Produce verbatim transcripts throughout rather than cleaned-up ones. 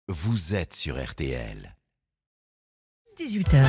Vous êtes sur R T L. dix-huit heures.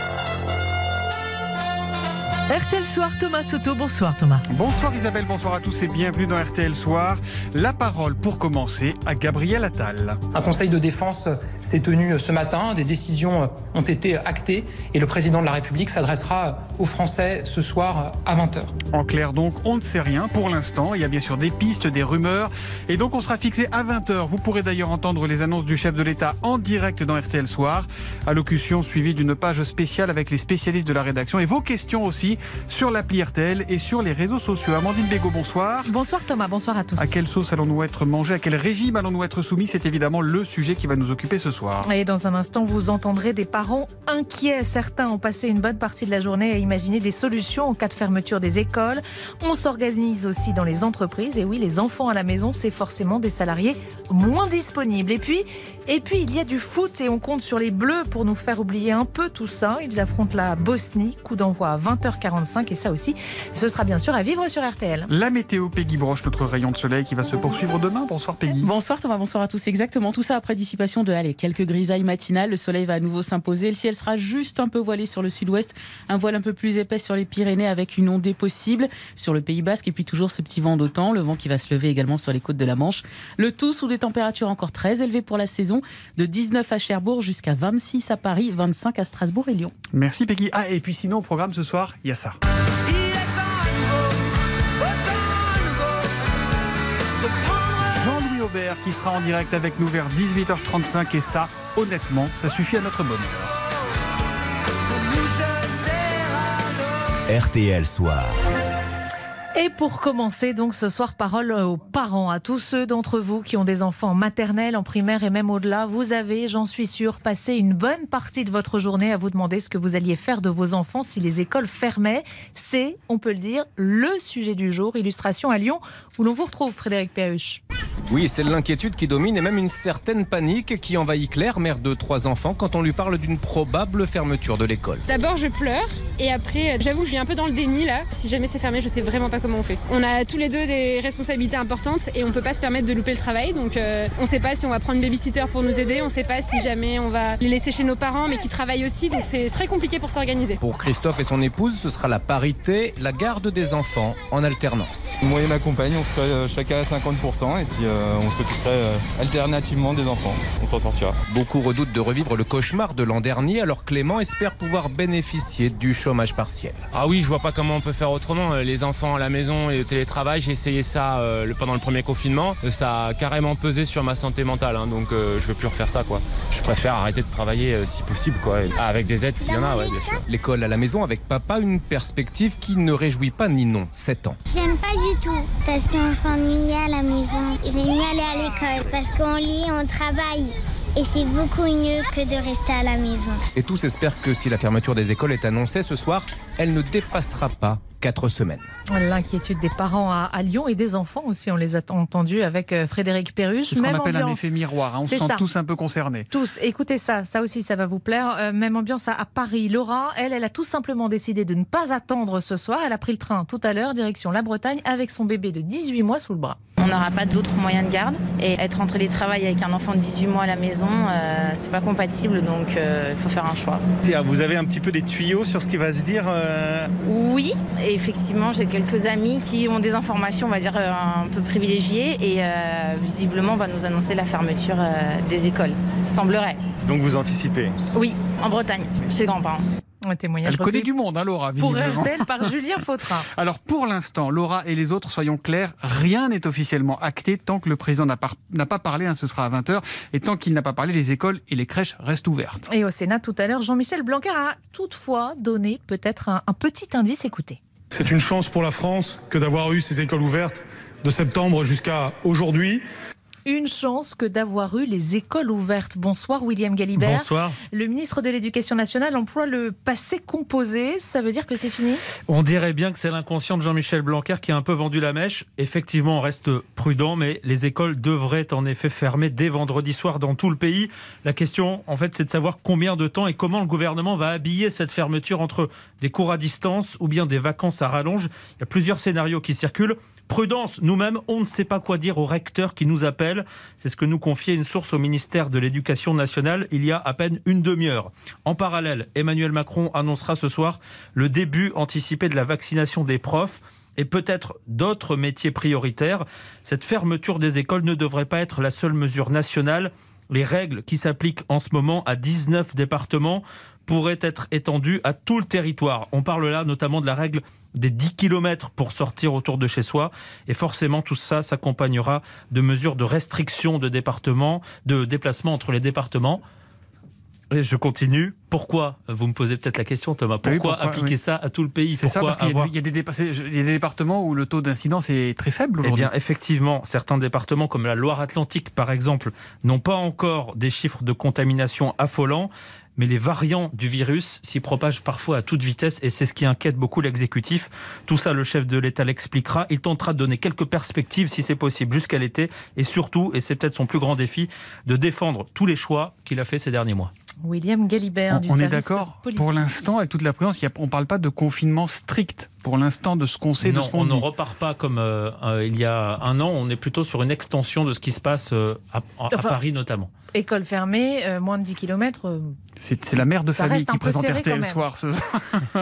R T L Soir, Thomas Soto. Bonsoir Thomas. Bonsoir Isabelle, bonsoir à tous et bienvenue dans R T L Soir. La parole pour commencer à Gabriel Attal. Un conseil de défense s'est tenu ce matin, des décisions ont été actées et le président de la République s'adressera aux Français ce soir à vingt heures. En clair donc, on ne sait rien pour l'instant, il y a bien sûr des pistes, des rumeurs et donc on sera fixé à vingt heures. Vous pourrez d'ailleurs entendre les annonces du chef de l'État en direct dans R T L Soir. Allocution suivie d'une page spéciale avec les spécialistes de la rédaction et vos questions aussi sur l'appli R T L et sur les réseaux sociaux. Amandine Bégaud, bonsoir. Bonsoir Thomas, bonsoir à tous. À quelle sauce allons-nous être mangés? À quel régime allons-nous être soumis? C'est évidemment le sujet qui va nous occuper ce soir. Et dans un instant, vous entendrez des parents inquiets. Certains ont passé une bonne partie de la journée à imaginer des solutions en cas de fermeture des écoles. On s'organise aussi dans les entreprises. Et oui, les enfants à la maison, c'est forcément des salariés moins disponibles. Et puis, et puis, il y a du foot et on compte sur les Bleus pour nous faire oublier un peu tout ça. Ils affrontent la Bosnie. Coup d'envoi à vingt heures quarante-cinq. Et ça aussi, ce sera bien sûr à vivre sur R T L. La météo, Peggy Broche, notre rayon de soleil qui va se poursuivre demain. Bonsoir Peggy. Bonsoir Thomas, bonsoir à tous. Exactement, tout ça après dissipation de allez, quelques grisailles matinales. Le soleil va à nouveau s'imposer. Le ciel sera juste un peu voilé sur le sud-ouest. Un voile un peu plus épais sur les Pyrénées avec une ondée possible sur le Pays Basque. Et puis toujours ce petit vent d'automne, le vent qui va se lever également sur les côtes de la Manche. Le tout sous des températures encore très élevées pour la saison. De dix-neuf à Cherbourg jusqu'à vingt-six à Paris, vingt-cinq à Strasbourg et Lyon. Merci Peggy. Ah, et puis sinon au programme ce soir, il y a ça. Jean-Louis Aubert qui sera en direct avec nous vers dix-huit heures trente-cinq et ça, honnêtement, ça suffit à notre bonheur. R T L Soir. Et pour commencer, donc ce soir, parole aux parents, à tous ceux d'entre vous qui ont des enfants en maternelle, en primaire et même au-delà. Vous avez, j'en suis sûre, passé une bonne partie de votre journée à vous demander ce que vous alliez faire de vos enfants si les écoles fermaient. C'est, on peut le dire, le sujet du jour. Illustration à Lyon, où l'on vous retrouve, Frédéric Perruche. Oui, c'est l'inquiétude qui domine et même une certaine panique qui envahit Claire, mère de trois enfants, quand on lui parle d'une probable fermeture de l'école. D'abord, je pleure et après, j'avoue, je suis un peu dans le déni là. Si jamais c'est fermé, je sais vraiment pas comment on fait. On a tous les deux des responsabilités importantes et on peut pas se permettre de louper le travail. Donc, euh, on sait pas si on va prendre une babysitter pour nous aider, on sait pas si jamais on va les laisser chez nos parents, mais qui travaillent aussi. Donc, c'est très compliqué pour s'organiser. Pour Christophe et son épouse, ce sera la parité, la garde des enfants en alternance. Moi et ma compagne, on serait chacun à cinquante pour cent et puis euh, on s'occuperait euh, alternativement des enfants. On s'en sortira. Beaucoup redoutent de revivre le cauchemar de l'an dernier, alors Clément espère pouvoir bénéficier du chômage partiel. Ah oui, je vois pas comment on peut faire autrement. Les enfants à la maison et le télétravail, j'ai essayé ça euh, pendant le premier confinement. Ça a carrément pesé sur ma santé mentale, hein, donc euh, je veux plus refaire ça, quoi. Je préfère arrêter de travailler euh, si possible, quoi. Ah, avec des aides s'il y en a, ouais, bien sûr. L'école à la maison avec papa, une perspective qui ne réjouit pas Ninon, sept ans. J'aime pas du tout parce qu'on s'ennuyait à la maison. J'aime mieux aller à l'école parce qu'on lit, on travaille. Et c'est beaucoup mieux que de rester à la maison. Et tous espèrent que si la fermeture des écoles est annoncée ce soir, elle ne dépassera pas quatre semaines. L'inquiétude des parents à, à Lyon et des enfants aussi, on les a entendus avec Frédéric Perruche. C'est ce qu'on même appelle ambiance. Un effet miroir, hein. On se sent ça. Tous un peu concernés. Tous, écoutez ça, ça aussi ça va vous plaire. Euh, même ambiance à, à Paris. Laura, elle, elle a tout simplement décidé de ne pas attendre ce soir. Elle a pris le train tout à l'heure, direction la Bretagne, avec son bébé de dix-huit mois sous le bras. On n'aura pas d'autres moyens de garde. Et être en télétravail avec un enfant de dix-huit mois à la maison, euh, c'est pas compatible, donc il euh, faut faire un choix. Vous avez un petit peu des tuyaux sur ce qui va se dire euh... Oui, et effectivement, j'ai quelques amis qui ont des informations, on va dire, un peu privilégiées et euh, visiblement, on va nous annoncer la fermeture euh, des écoles. Semblerait. Donc vous anticipez? Oui, en Bretagne, chez les grands-parents. Un témoignage. Elle connaît du monde, hein, Laura, visiblement. Pour R T L par Julien Fautrin. Alors, pour l'instant, Laura et les autres, soyons clairs, rien n'est officiellement acté tant que le président n'a pas, n'a pas parlé, hein, ce sera à vingt heures, et tant qu'il n'a pas parlé, les écoles et les crèches restent ouvertes. Et au Sénat, tout à l'heure, Jean-Michel Blanquer a toutefois donné peut-être un, un petit indice, écoutez. C'est une chance pour la France que d'avoir eu ces écoles ouvertes de septembre jusqu'à aujourd'hui. Une chance que d'avoir eu les écoles ouvertes. Bonsoir William Galibert. Bonsoir. Le ministre de l'Éducation nationale emploie le passé composé. Ça veut dire que c'est fini ? On dirait bien que c'est l'inconscient de Jean-Michel Blanquer qui a un peu vendu la mèche. Effectivement, on reste prudent, mais les écoles devraient en effet fermer dès vendredi soir dans tout le pays. La question, en fait, c'est de savoir combien de temps et comment le gouvernement va habiller cette fermeture entre des cours à distance ou bien des vacances à rallonge. Il y a plusieurs scénarios qui circulent. Prudence, nous-mêmes, on ne sait pas quoi dire aux recteurs qui nous appellent. C'est ce que nous confiait une source au ministère de l'Éducation nationale il y a à peine une demi-heure. En parallèle, Emmanuel Macron annoncera ce soir le début anticipé de la vaccination des profs et peut-être d'autres métiers prioritaires. Cette fermeture des écoles ne devrait pas être la seule mesure nationale. Les règles qui s'appliquent en ce moment à dix-neuf départements pourraient être étendues à tout le territoire. On parle là notamment de la règle des dix kilomètres pour sortir autour de chez soi. Et forcément, tout ça s'accompagnera de mesures de restriction de départements, de déplacement entre les départements. Et je continue. Pourquoi ? Vous me posez peut-être la question, Thomas. Pourquoi, oui, pourquoi appliquer oui. ça à tout le pays ? C'est pourquoi ça, parce qu'il avoir... y, a des, y, a des, y a des départements où le taux d'incidence est très faible aujourd'hui. Eh bien, effectivement, certains départements, comme la Loire-Atlantique, par exemple, n'ont pas encore des chiffres de contamination affolants. Mais les variants du virus s'y propagent parfois à toute vitesse et c'est ce qui inquiète beaucoup l'exécutif. Tout ça, le chef de l'État l'expliquera. Il tentera de donner quelques perspectives, si c'est possible, jusqu'à l'été. Et surtout, et c'est peut-être son plus grand défi, de défendre tous les choix qu'il a fait ces derniers mois. William Galibert, on, du on service est d'accord, politique. Pour l'instant, avec toute la prudence, on ne parle pas de confinement strict. Pour l'instant, de ce qu'on sait, non, de ce qu'on on dit. On ne repart pas comme euh, euh, il y a un an. On est plutôt sur une extension de ce qui se passe euh, à, à enfin, Paris notamment. École fermée, euh, moins de dix kilomètres. Euh, c'est, c'est la mère de famille qui présente R T L Soir ce soir.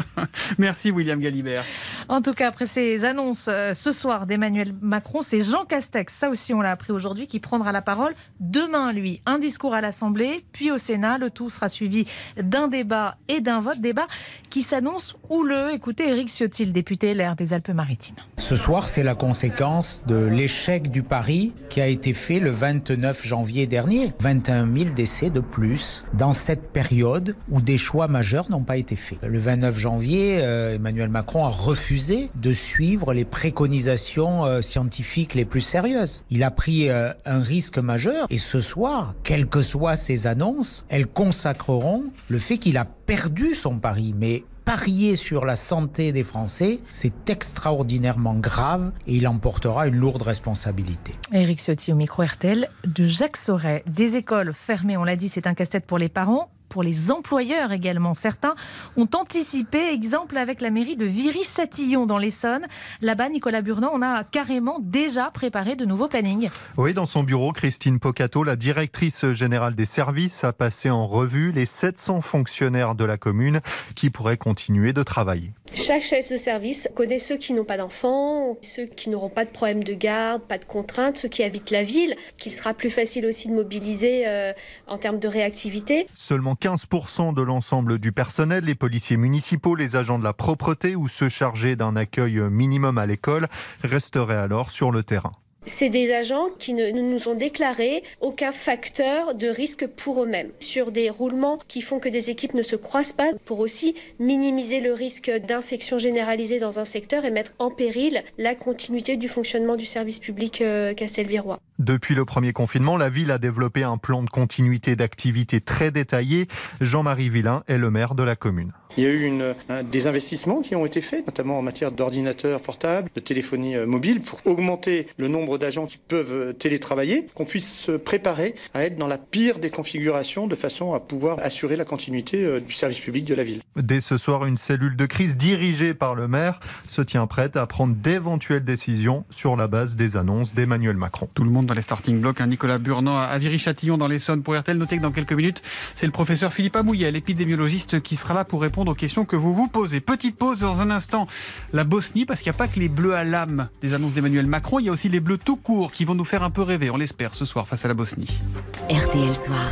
Merci William Galibert. En tout cas, après ces annonces euh, ce soir d'Emmanuel Macron, c'est Jean Castex, ça aussi on l'a appris aujourd'hui, qui prendra la parole demain, lui. Un discours à l'Assemblée, puis au Sénat. Le tout sera suivi d'un débat et d'un vote. Débat qui s'annonce houleux. Écoutez Éric Ciotti, le député L R des Alpes-Maritimes. Ce soir, c'est la conséquence de l'échec du pari qui a été fait le vingt-neuf janvier dernier. vingt et un mille décès de plus dans cette période où des choix majeurs n'ont pas été faits. Le vingt-neuf janvier, euh, Emmanuel Macron a refusé de suivre les préconisations euh, scientifiques les plus sérieuses. Il a pris euh, un risque majeur et ce soir, quelles que soient ses annonces, elles consacreront le fait qu'il a perdu son pari. Mais parier sur la santé des Français, c'est extraordinairement grave et il en portera une lourde responsabilité. Éric Ciotti au micro R T L de Jacques Sauret. Des écoles fermées, on l'a dit, c'est un casse-tête pour les parents. Pour les employeurs également. Certains ont anticipé, exemple avec la mairie de Viry-Châtillon dans l'Essonne. Là-bas, Nicolas Burnand, on a carrément déjà préparé de nouveaux plannings. Oui, dans son bureau, Christine Pocatto, la directrice générale des services, a passé en revue les sept cents fonctionnaires de la commune qui pourraient continuer de travailler. Chaque chef de service connaît ceux qui n'ont pas d'enfants, ceux qui n'auront pas de problème de garde, pas de contraintes, ceux qui habitent la ville, qu'il sera plus facile aussi de mobiliser euh, en termes de réactivité. Seulement quinze pour cent de l'ensemble du personnel, les policiers municipaux, les agents de la propreté ou ceux chargés d'un accueil minimum à l'école, resteraient alors sur le terrain. C'est des agents qui ne nous ont déclaré aucun facteur de risque pour eux-mêmes. Sur des roulements qui font que des équipes ne se croisent pas, pour aussi minimiser le risque d'infection généralisée dans un secteur et mettre en péril la continuité du fonctionnement du service public euh, castelvirois. Depuis le premier confinement, la ville a développé un plan de continuité d'activité très détaillé. Jean-Marie Villain est le maire de la commune. Il y a eu une, un, des investissements qui ont été faits, notamment en matière d'ordinateurs portables, de téléphonie mobile, pour augmenter le nombre d'agents qui peuvent télétravailler, qu'on puisse se préparer à être dans la pire des configurations de façon à pouvoir assurer la continuité du service public de la ville. Dès ce soir, une cellule de crise dirigée par le maire se tient prête à prendre d'éventuelles décisions sur la base des annonces d'Emmanuel Macron. Tout le monde dans les starting blocks, hein. Nicolas Burnand à Viry-Châtillon dans l'Essonne pour R T L. Notez que dans quelques minutes, c'est le professeur Philippe Amouillet, l'épidémiologiste, qui sera là pour répondre aux questions que vous vous posez. Petite pause dans un instant. La Bosnie, parce qu'il n'y a pas que les bleus à l'âme des annonces d'Emmanuel Macron, il y a aussi les bleus tout court qui vont nous faire un peu rêver, on l'espère, ce soir face à la Bosnie. R T L Soir.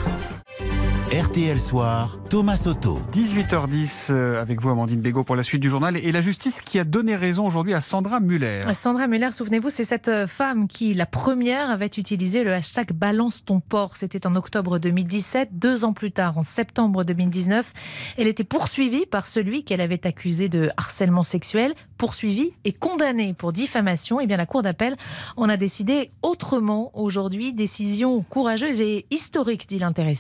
R T L Soir, Thomas Soto. dix-huit heures dix avec vous, Amandine Bégaud, pour la suite du journal. Et la justice qui a donné raison aujourd'hui à Sandra Muller. Sandra Muller, souvenez-vous, c'est cette femme qui, la première, avait utilisé le hashtag Balance ton porc. C'était en octobre deux mille dix-sept. Deux ans plus tard, en septembre deux mille dix-neuf, elle était poursuivie par celui qu'elle avait accusé de harcèlement sexuel, poursuivie et condamnée pour diffamation. Et bien, la Cour d'appel en a décidé autrement aujourd'hui. Décision courageuse et historique, dit l'intéressé.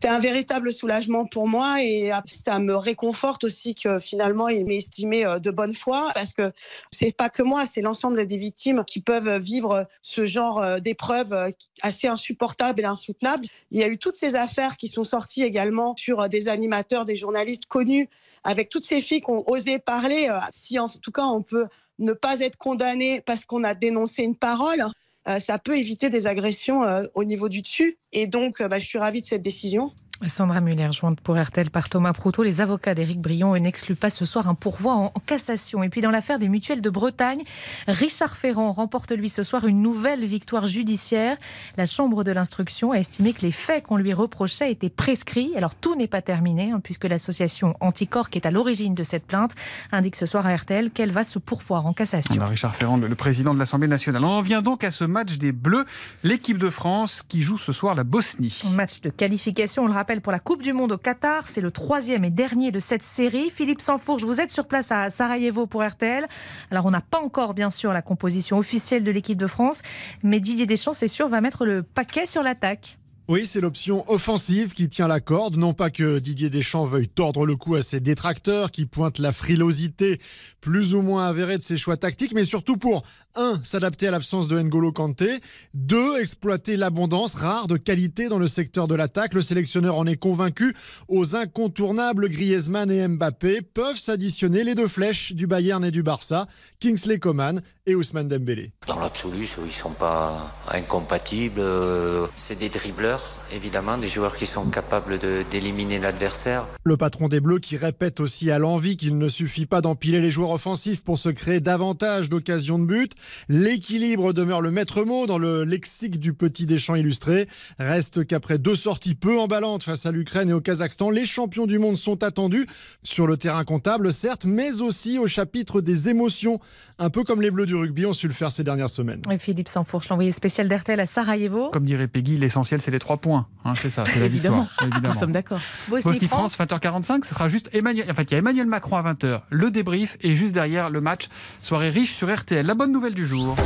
C'était un véritable soulagement pour moi et ça me réconforte aussi que finalement il m'ait estimé de bonne foi, parce que c'est pas que moi, c'est l'ensemble des victimes qui peuvent vivre ce genre d'épreuves assez insupportables et insoutenables. Il y a eu toutes ces affaires qui sont sorties également sur des animateurs, des journalistes connus, avec toutes ces filles qui ont osé parler. Si en tout cas on peut ne pas être condamné parce qu'on a dénoncé une parole, ça peut éviter des agressions au niveau du dessus. Et donc, bah, je suis ravie de cette décision. Sandra Muller, jointe pour R T L par Thomas Proutot. Les avocats d'Éric Brion n'excluent pas ce soir un pourvoi en cassation. Et puis dans l'affaire des mutuelles de Bretagne, Richard Ferrand remporte lui ce soir une nouvelle victoire judiciaire. La chambre de l'instruction a estimé que les faits qu'on lui reprochait étaient prescrits. Alors tout n'est pas terminé, hein, puisque l'association Anticorps, qui est à l'origine de cette plainte, indique ce soir à R T L qu'elle va se pourvoir en cassation. Alors Richard Ferrand, le président de l'Assemblée nationale. On en vient donc à ce match des Bleus, l'équipe de France qui joue ce soir la Bosnie. Match de qualification, on le rappelle, pour la Coupe du Monde au Qatar. C'est le troisième et dernier de cette série. Philippe Sansfourche, vous êtes sur place à Sarajevo pour R T L. Alors, on n'a pas encore, bien sûr, la composition officielle de l'équipe de France, mais Didier Deschamps, c'est sûr, va mettre le paquet sur l'attaque. Oui, c'est l'option offensive qui tient la corde. Non pas que Didier Deschamps veuille tordre le cou à ses détracteurs qui pointent la frilosité plus ou moins avérée de ses choix tactiques, mais surtout pour un, s'adapter à l'absence de N'Golo Kanté, deux, exploiter l'abondance rare de qualité dans le secteur de l'attaque. Le sélectionneur en est convaincu. Aux incontournables Griezmann et Mbappé peuvent s'additionner les deux flèches du Bayern et du Barça, Kingsley Coman et Ousmane Dembélé. Dans l'absolu, ils ne sont pas incompatibles. C'est des dribbleurs, évidemment, des joueurs qui sont capables de, d'éliminer l'adversaire. Le patron des Bleus qui répète aussi à l'envi qu'il ne suffit pas d'empiler les joueurs offensifs pour se créer davantage d'occasions de but. L'équilibre demeure le maître mot dans le lexique du petit Deschamps illustré. Reste qu'après deux sorties peu emballantes face à l'Ukraine et au Kazakhstan, les champions du monde sont attendus sur le terrain comptable, certes, mais aussi au chapitre des émotions. Un peu comme les Bleus du rugby ont su le faire ces dernières semaines. Et Philippe Sansfourche, l'envoyé spécial d'R T L à Sarajevo. Comme dirait Peggy, l'essentiel c'est les trois points. Hein, c'est ça, c'est la évidemment. victoire. Évidemment. Nous sommes d'accord. Bosnie-France, vingt heures quarante-cinq, ce sera juste Emmanuel. En fait, il y a Emmanuel Macron à vingt heures, le débrief et juste derrière le match. Soirée riche sur R T L. La bonne nouvelle du jour.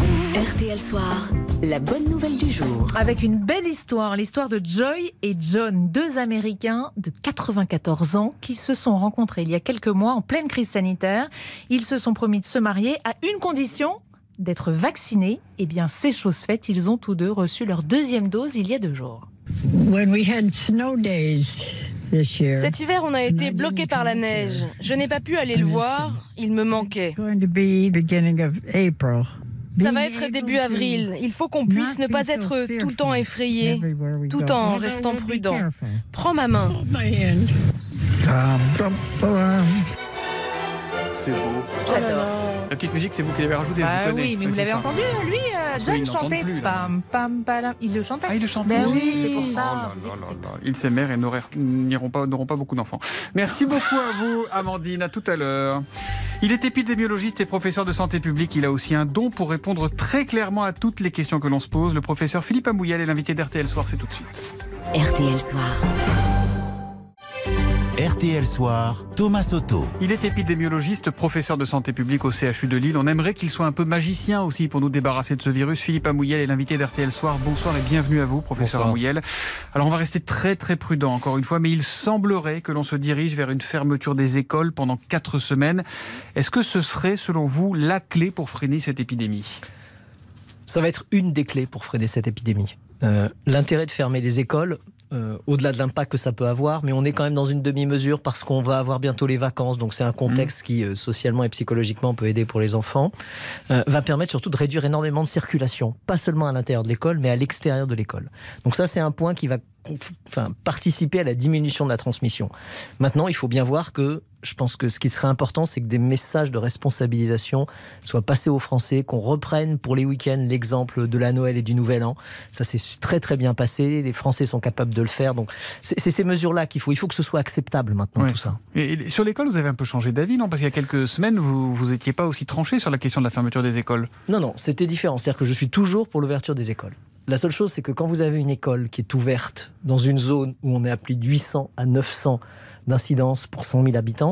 R T L Soir, la bonne nouvelle du jour. Avec une belle histoire, l'histoire de Joy et John, deux Américains de quatre-vingt-quatorze ans qui se sont rencontrés il y a quelques mois en pleine crise sanitaire. Ils se sont promis de se marier à une condition, d'être vaccinés. Eh bien, c'est chose faite, ils ont tous deux reçu leur deuxième dose il y a deux jours. When we had snow days this year, cet hiver, on a été bloqué par la neige. Je n'ai pas pu aller le voir, il me manquait. Ça va être début avril. Il faut qu'on puisse ne pas être tout le temps effrayé, tout en restant prudent. Prends ma main. C'est beau. J'adore. La petite musique, c'est vous qui l'avez rajoutée, Bah je vous connais. oui, mais vous c'est l'avez ça. entendu, lui, euh, John chantait plus, pam pam palam. Il le chantait. Ah, il le chantait. Ben oui, oui, c'est pour ça. Oh là là là là. Ils s'aimèrent et n'auront n'iront pas, n'auront pas beaucoup d'enfants. Merci beaucoup à vous, Amandine. À tout à l'heure. Il est épidémiologiste et professeur de santé publique. Il a aussi un don pour répondre très clairement à toutes les questions que l'on se pose. Le professeur Philippe Amouyel est l'invité d'R T L Soir. C'est tout de suite. R T L Soir. R T L Soir, Thomas Soto. Il est épidémiologiste, professeur de santé publique au C H U de Lille. On aimerait qu'il soit un peu magicien aussi pour nous débarrasser de ce virus. Philippe Amouyel est l'invité d'R T L Soir. Bonsoir et bienvenue à vous, professeur Bonsoir. Amouyel. Alors on va rester très très prudent encore une fois, mais il semblerait que l'on se dirige vers une fermeture des écoles pendant quatre semaines. Est-ce que ce serait, selon vous, la clé pour freiner cette épidémie ? Ça va être une des clés pour freiner cette épidémie. Euh, l'intérêt de fermer les écoles, Euh, au-delà de l'impact que ça peut avoir, mais on est quand même dans une demi-mesure parce qu'on va avoir bientôt les vacances, donc c'est un contexte mmh. qui euh, socialement et psychologiquement peut aider pour les enfants, euh, va permettre surtout de réduire énormément de circulation, pas seulement à l'intérieur de l'école, mais à l'extérieur de l'école. Donc ça, c'est un point qui va enfin, participer à la diminution de la transmission. Maintenant, il faut bien voir que je pense que ce qui serait important, c'est que des messages de responsabilisation soient passés aux Français, qu'on reprenne pour les week-ends l'exemple de la Noël et du Nouvel An. Ça s'est très très bien passé, les Français sont capables de le faire. Donc c'est, c'est ces mesures-là qu'il faut. Il faut que ce soit acceptable maintenant, ouais. tout ça. Et, et sur l'école, vous avez un peu changé d'avis, non ? Parce qu'il y a quelques semaines, vous n'étiez pas aussi tranché sur la question de la fermeture des écoles. Non, non, c'était différent. C'est-à-dire que je suis toujours pour l'ouverture des écoles. La seule chose, c'est que quand vous avez une école qui est ouverte dans une zone où on est à plus de huit cents à neuf cents d'incidence pour cent mille habitants,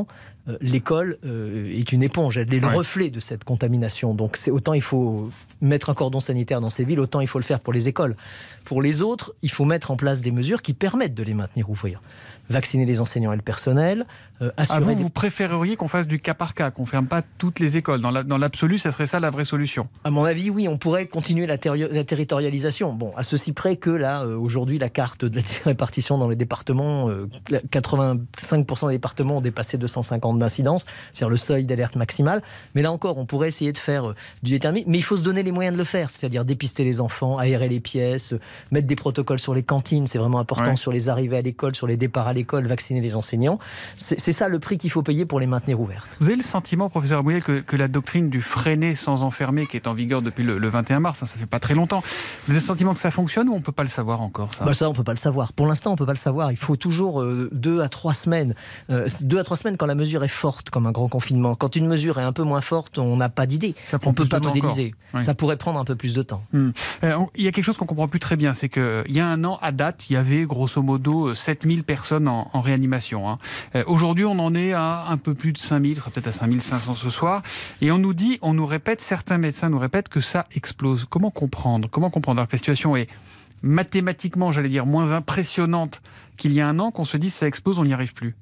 euh, l'école euh, est une éponge, elle est le ouais. reflet de cette contamination. Donc c'est, autant il faut mettre un cordon sanitaire dans ces villes, autant il faut le faire pour les écoles. Pour les autres, il faut mettre en place des mesures qui permettent de les maintenir ouverts. Vacciner les enseignants et le personnel, euh, assurer... Ah, vous, des... vous préféreriez qu'on fasse du cas par cas, qu'on ne ferme pas toutes les écoles. Dans, la, dans l'absolu, ça serait ça la vraie solution. À mon avis, oui, on pourrait continuer la, terri- la territorialisation. Bon, à ceci près que là, euh, aujourd'hui, la carte de la répartition dans les départements, euh, quatre-vingt-cinq pour cent des départements ont dépassé deux cent cinquante d'incidence, c'est-à-dire le seuil d'alerte maximale. Mais là encore, on pourrait essayer de faire euh, du déterminé, mais il faut se donner les moyens de le faire, c'est-à-dire dépister les enfants, aérer les pièces, euh, mettre des protocoles sur les cantines, c'est vraiment important, ouais. sur les arrivées à l'école, sur les départs à l'école, vacciner les enseignants. C'est, c'est ça le prix qu'il faut payer pour les maintenir ouvertes. Vous avez le sentiment, professeur Abouyel, que, que la doctrine du freiner sans enfermer, qui est en vigueur depuis le, le vingt et un mars, hein, ça fait pas très longtemps, vous avez le sentiment que ça fonctionne ou on peut pas le savoir encore ça, bah ça on peut pas le savoir. Pour l'instant, on peut pas le savoir. Il faut toujours euh, deux à trois semaines. Euh, deux à trois semaines quand la mesure est forte, comme un grand confinement. Quand une mesure est un peu moins forte, on n'a pas d'idée. Ça on peut pas modéliser. Oui. Ça pourrait prendre un peu plus de temps. Hum. Euh, on, il y a quelque chose qu'on comprend plus très bien, c'est que il y a un an, à date, il y avait grosso modo sept mille personnes en, en réanimation. Hein. Euh, aujourd'hui, on en est à un peu plus de cinq mille, peut-être à cinq mille cinq cents ce soir. Et on nous dit, on nous répète, certains médecins nous répètent que ça explose. Comment comprendre Comment comprendre alors que la situation est mathématiquement, j'allais dire, moins impressionnante qu'il y a un an, qu'on se dise ça explose, on n'y arrive plus?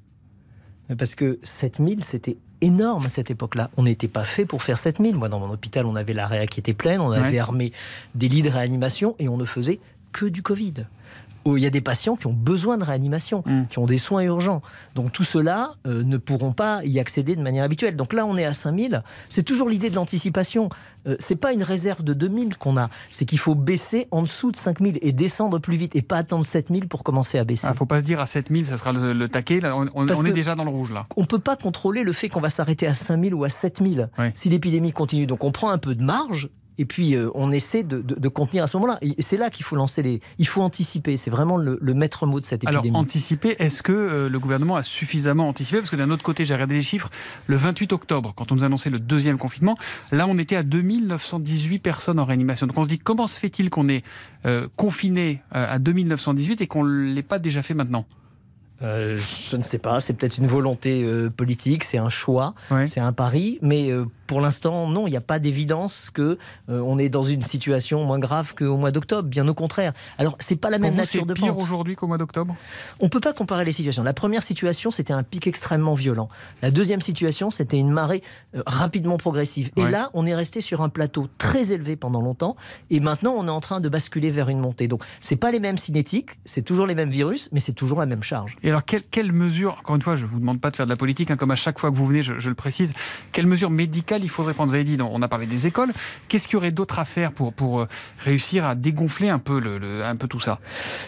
Parce que sept mille, c'était énorme à cette époque-là. On n'était pas fait pour faire sept mille. Moi, dans mon hôpital, on avait la réa qui était pleine, on avait ouais. armé des lits de réanimation et on ne faisait que du Covid. Il y a des patients qui ont besoin de réanimation, mmh. qui ont des soins urgents. Donc tout cela euh, ne pourront pas y accéder de manière habituelle. Donc là, on est à cinq mille. C'est toujours l'idée de l'anticipation. Euh, c'est pas une réserve de deux mille qu'on a. C'est qu'il faut baisser en dessous de cinq mille et descendre plus vite et pas attendre sept mille pour commencer à baisser. Il ah, ne faut pas se dire à sept mille, ça sera le, le taquet. Là, on on, on est déjà dans le rouge là. On ne peut pas contrôler le fait qu'on va s'arrêter à cinq mille ou à sept mille oui. si l'épidémie continue. Donc on prend un peu de marge. Et puis, euh, on essaie de, de, de contenir à ce moment-là. Et c'est là qu'il faut lancer les... Il faut anticiper. C'est vraiment le, le maître mot de cette épidémie. Alors, anticiper, est-ce que euh, le gouvernement a suffisamment anticipé? Parce que d'un autre côté, j'ai regardé les chiffres, le vingt-huit octobre, quand on nous annonçait le deuxième confinement, là, on était à deux mille neuf cent dix-huit personnes en réanimation. Donc, on se dit, comment se fait-il qu'on est euh, confiné euh, à deux mille neuf cent dix-huit et qu'on ne l'ait pas déjà fait maintenant? Euh, je ne sais pas, c'est peut-être une volonté euh, politique, c'est un choix, ouais. c'est un pari, mais euh, pour l'instant, non, il n'y a pas d'évidence qu'on euh, est dans une situation moins grave qu'au mois d'octobre, bien au contraire. Alors, c'est pas la pour même vous, nature de pente. C'est pire aujourd'hui qu'au mois d'octobre? On ne peut pas comparer les situations. La première situation, c'était un pic extrêmement violent. La deuxième situation, c'était une marée euh, rapidement progressive. Et ouais. là, on est resté sur un plateau très élevé pendant longtemps, et maintenant, on est en train de basculer vers une montée. Donc, c'est pas les mêmes cinétiques, c'est toujours les mêmes virus, mais c'est toujours la même charge. Et alors, quelles quelle mesures, encore une fois, je ne vous demande pas de faire de la politique, hein, comme à chaque fois que vous venez, je, je le précise, quelles mesures médicales il faudrait prendre? Vous avez dit, on a parlé des écoles. Qu'est-ce qu'il y aurait d'autre à faire pour, pour réussir à dégonfler un peu, le, le, un peu tout ça?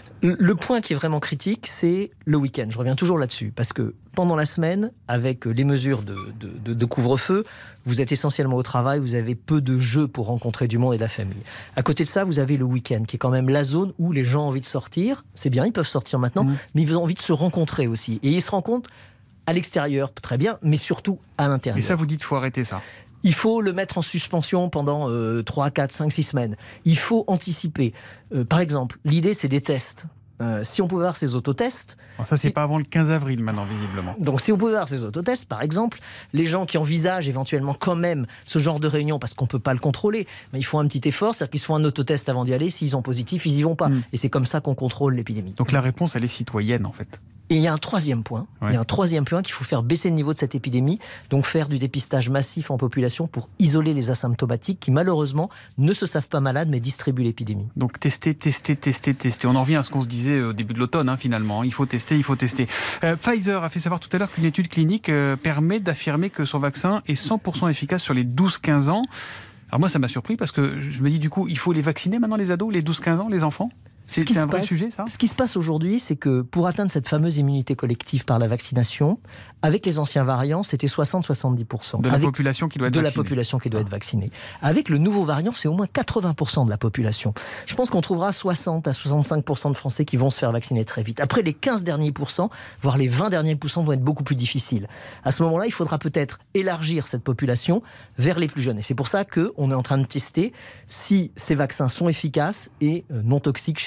Le point qui est vraiment critique, c'est le week-end. Je reviens toujours là-dessus, parce que pendant la semaine, avec les mesures de, de, de, de couvre-feu, vous êtes essentiellement au travail, vous avez peu de jeux pour rencontrer du monde et de la famille. À côté de ça, vous avez le week-end, qui est quand même la zone où les gens ont envie de sortir. C'est bien, ils peuvent sortir maintenant, mmh. mais ils ont envie de se rencontrer aussi. Et ils se rencontrent à l'extérieur, très bien, mais surtout à l'intérieur. Et ça, vous dites qu'il faut arrêter ça? Il faut le mettre en suspension pendant euh, trois, quatre, cinq, six semaines. Il faut anticiper. Euh, par exemple, l'idée, c'est des tests. Euh, si on pouvait avoir ces autotests... Alors ça, c'est si... pas avant le quinze avril, maintenant, visiblement. Donc, si on pouvait avoir ces autotests, par exemple, les gens qui envisagent éventuellement quand même ce genre de réunion, parce qu'on peut pas le contrôler, mais ils font un petit effort, c'est-à-dire qu'ils se font un autotest avant d'y aller. S'ils sont positifs, ils y vont pas. Mmh. Et c'est comme ça qu'on contrôle l'épidémie. Donc, la réponse, elle est citoyenne, en fait. Et il y a un troisième point, ouais. il y a un troisième point qu'il faut faire baisser le niveau de cette épidémie, donc faire du dépistage massif en population pour isoler les asymptomatiques qui malheureusement ne se savent pas malades mais distribuent l'épidémie. Donc tester, tester, tester, tester. On en revient à ce qu'on se disait au début de l'automne hein, finalement, il faut tester, il faut tester. Euh, Pfizer a fait savoir tout à l'heure qu'une étude clinique euh, permet d'affirmer que son vaccin est cent pour cent efficace sur les douze quinze ans. Alors moi ça m'a surpris parce que je me dis du coup il faut les vacciner maintenant les ados, les douze quinze ans, les enfants? C'est, c'est un vrai passe, sujet, ça? Ce qui se passe aujourd'hui, c'est que pour atteindre cette fameuse immunité collective par la vaccination, avec les anciens variants, c'était soixante à soixante-dix pour cent. De la avec, population qui doit être de vaccinée. De la population qui doit ah. être vaccinée. Avec le nouveau variant, c'est au moins quatre-vingts pour cent de la population. Je pense qu'on trouvera soixante à soixante-cinq pour cent de Français qui vont se faire vacciner très vite. Après, les quinze derniers pourcents, voire les vingt derniers pourcents vont être beaucoup plus difficiles. À ce moment-là, il faudra peut-être élargir cette population vers les plus jeunes. Et c'est pour ça qu'on est en train de tester si ces vaccins sont efficaces et non toxiques chez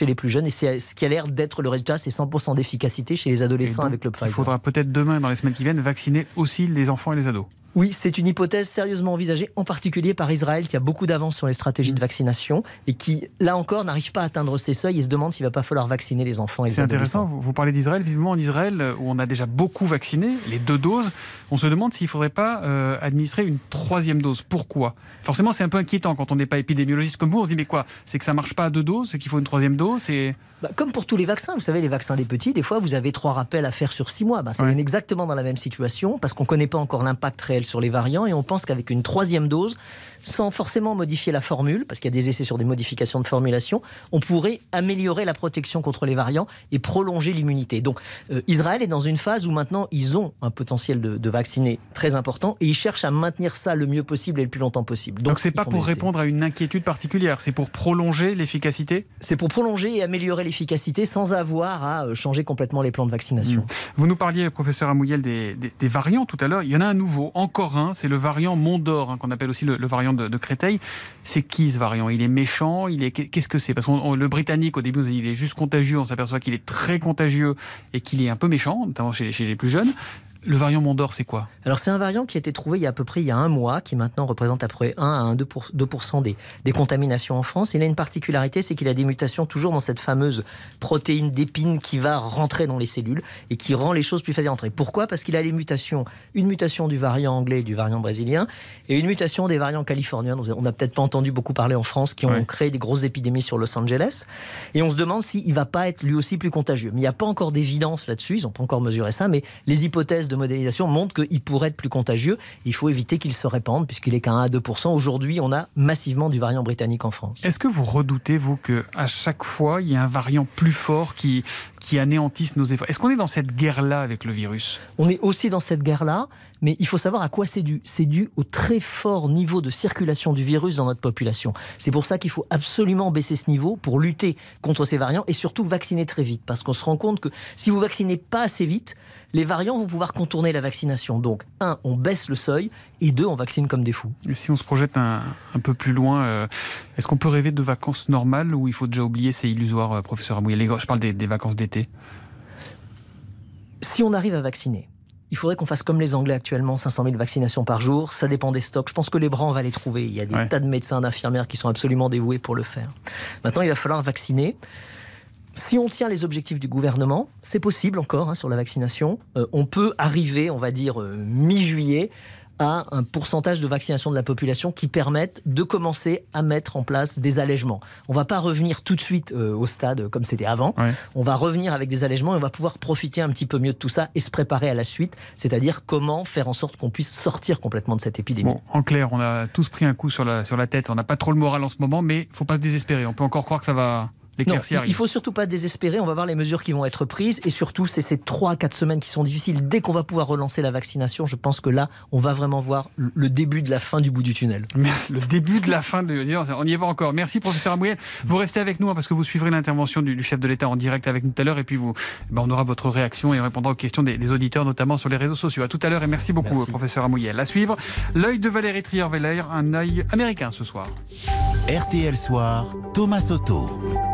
les plus jeunes. Et c'est ce qui a l'air d'être le résultat, c'est cent pour cent d'efficacité chez les adolescents donc, avec le Pfizer. Il faudra peut-être demain, dans les semaines qui viennent, vacciner aussi les enfants et les ados. Oui, c'est une hypothèse sérieusement envisagée, en particulier par Israël, qui a beaucoup d'avance sur les stratégies de vaccination et qui, là encore, n'arrive pas à atteindre ces seuils et se demande s'il ne va pas falloir vacciner les enfants et les adolescents. C'est intéressant, vous, vous parlez d'Israël. Visiblement, en Israël, où on a déjà beaucoup vacciné, les deux doses, on se demande s'il ne faudrait pas euh, administrer une troisième dose. Pourquoi ? Forcément, c'est un peu inquiétant quand on n'est pas épidémiologiste comme vous. On se dit, mais quoi ? C'est que ça ne marche pas à deux doses ? C'est qu'il faut une troisième dose et... Bah, comme pour tous les vaccins, vous savez, les vaccins des petits, des fois, vous avez trois rappels à faire sur six mois. Bah, ça ouais. vient exactement dans la même situation, parce qu'on ne connaît pas encore l'impact réel sur les variants, et on pense qu'avec une troisième dose, sans forcément modifier la formule, parce qu'il y a des essais sur des modifications de formulation, on pourrait améliorer la protection contre les variants et prolonger l'immunité. Donc, euh, Israël est dans une phase où maintenant, ils ont un potentiel de, de vacciner très important, et ils cherchent à maintenir ça le mieux possible et le plus longtemps possible. Donc, Donc c'est pas pour répondre à une inquiétude particulière, c'est pour prolonger l'efficacité ? C'est pour prolonger et améliorer l'efficacité sans avoir à changer complètement les plans de vaccination. Mmh. Vous nous parliez, professeur Amouyel, des, des, des variants tout à l'heure. Il y en a un nouveau, encore un, c'est le variant Mondor, hein, qu'on appelle aussi le, le variant de, de Créteil. C'est qui ce variant ? Il est méchant, il est... Qu'est-ce que c'est ? Parce que le britannique, au début, on dit, il est juste contagieux, on s'aperçoit qu'il est très contagieux et qu'il est un peu méchant, notamment chez, chez les plus jeunes. Le variant Mondor, c'est quoi ? Alors, c'est un variant qui a été trouvé il y a à peu près il y a un mois, qui maintenant représente à peu près un à deux pour cent des, des contaminations en France. Il a une particularité, c'est qu'il a des mutations toujours dans cette fameuse protéine d'épine qui va rentrer dans les cellules et qui rend les choses plus faciles à entrer. Pourquoi ? Parce qu'il a les mutations, une mutation du variant anglais et du variant brésilien, et une mutation des variants californiens. On n'a peut-être pas entendu beaucoup parler en France, qui ont ouais. créé des grosses épidémies sur Los Angeles. Et on se demande s'il ne va pas être lui aussi plus contagieux. Mais il n'y a pas encore d'évidence là-dessus, ils n'ont pas encore mesuré ça, mais les hypothèses de modélisation montrent qu'il pourrait être plus contagieux. Il faut éviter qu'il se répande, puisqu'il est qu'à un à deux pour cent. Aujourd'hui, on a massivement du variant britannique en France. Est-ce que vous redoutez, vous, qu'à chaque fois, il y a un variant plus fort qui, qui anéantisse nos efforts ? Est-ce qu'on est dans cette guerre-là avec le virus ? On est aussi dans cette guerre-là, mais il faut savoir à quoi c'est dû. C'est dû au très fort niveau de circulation du virus dans notre population. C'est pour ça qu'il faut absolument baisser ce niveau pour lutter contre ces variants et surtout vacciner très vite. Parce qu'on se rend compte que si vous vaccinez pas assez vite, les variants vont pouvoir contourner la vaccination. Donc, un, on baisse le seuil, et deux, on vaccine comme des fous. Et si on se projette un, un peu plus loin, euh, est-ce qu'on peut rêver de vacances normales ou il faut déjà oublier ces illusoires, euh, professeur Amouyel ? Je parle des, des vacances d'été. Si on arrive à vacciner, il faudrait qu'on fasse comme les Anglais actuellement, cinq cent mille vaccinations par jour. Ça dépend des stocks. Je pense que les bras, on va les trouver. Il y a des ouais. tas de médecins, d'infirmières qui sont absolument dévoués pour le faire. Maintenant, il va falloir vacciner. Si on tient les objectifs du gouvernement, c'est possible encore hein, sur la vaccination. Euh, on peut arriver, on va dire, euh, mi-juillet, à un pourcentage de vaccination de la population qui permette de commencer à mettre en place des allègements. On ne va pas revenir tout de suite euh, au stade comme c'était avant. Ouais. On va revenir avec des allègements et on va pouvoir profiter un petit peu mieux de tout ça et se préparer à la suite, c'est-à-dire comment faire en sorte qu'on puisse sortir complètement de cette épidémie. Bon, en clair, on a tous pris un coup sur la, sur la tête. On n'a pas trop le moral en ce moment, mais il ne faut pas se désespérer. On peut encore croire que ça va... Non, il ne faut surtout pas désespérer, on va voir les mesures qui vont être prises et surtout c'est ces trois à quatre semaines qui sont difficiles. Dès qu'on va pouvoir relancer la vaccination, je pense que là, on va vraiment voir le début de la fin du bout du tunnel. Merci, le début de la fin, de... on n'y est pas encore. Merci professeur Amouyel. Vous restez avec nous hein, parce que vous suivrez l'intervention du, du chef de l'État en direct avec nous tout à l'heure et puis vous, ben, on aura votre réaction et on répondra aux questions des, des auditeurs, notamment sur les réseaux sociaux. À tout à l'heure et merci beaucoup merci. professeur Amouyel. À suivre, l'œil de Valérie Trierweiler, un œil américain ce soir. R T L Soir, Thomas Soto.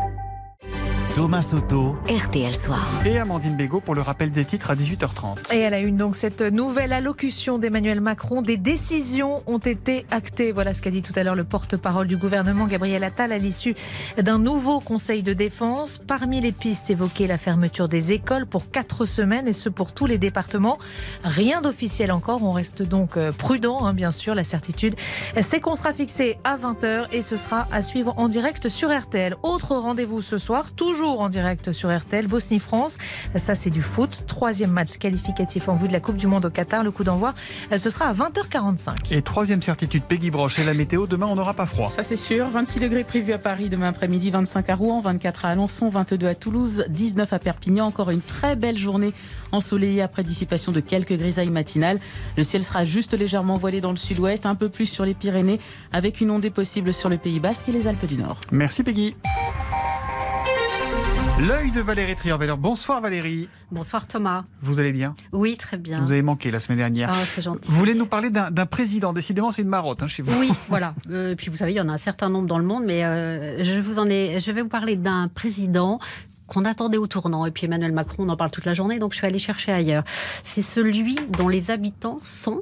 Thomas Soto, R T L Soir. Et Amandine Bégaud pour le rappel des titres à dix-huit heures trente. Et à la une, donc, cette nouvelle allocution d'Emmanuel Macron. Des décisions ont été actées. Voilà ce qu'a dit tout à l'heure le porte-parole du gouvernement, Gabriel Attal, à l'issue d'un nouveau conseil de défense. Parmi les pistes évoquées, la fermeture des écoles pour quatre semaines, et ce pour tous les départements. Rien d'officiel encore. On reste donc prudent, hein, bien sûr. La certitude, c'est qu'on sera fixé à vingt heures et ce sera à suivre en direct sur R T L. Autre rendez-vous ce soir, toujours en direct sur R T L, Bosnie-France. Ça, c'est du foot. Troisième match qualificatif en vue de la Coupe du Monde au Qatar. Le coup d'envoi, ce sera à vingt heures quarante-cinq. Et troisième certitude, Peggy Broche et la météo. Demain, on n'aura pas froid. Ça, c'est sûr. vingt-six degrés prévus à Paris demain après-midi, vingt-cinq à Rouen, vingt-quatre à Alençon, vingt-deux à Toulouse, dix-neuf à Perpignan. Encore une très belle journée ensoleillée après dissipation de quelques grisailles matinales. Le ciel sera juste légèrement voilé dans le sud-ouest, un peu plus sur les Pyrénées, avec une ondée possible sur le Pays Basque et les Alpes du Nord. Merci Peggy. L'œil de Valérie Trierweiler. Bonsoir Valérie. Bonsoir Thomas. Vous allez bien? Oui, très bien. Vous avez manqué la semaine dernière. Ah, c'est gentil. Vous voulez nous parler d'un, d'un président. Décidément, c'est une marotte hein, chez vous. Oui, voilà. Euh, et puis vous savez, il y en a un certain nombre dans le monde, mais euh, je, vous en ai, je vais vous parler d'un président qu'on attendait au tournant. Et puis Emmanuel Macron, on en parle toute la journée, donc je suis allée chercher ailleurs. C'est celui dont les habitants sont...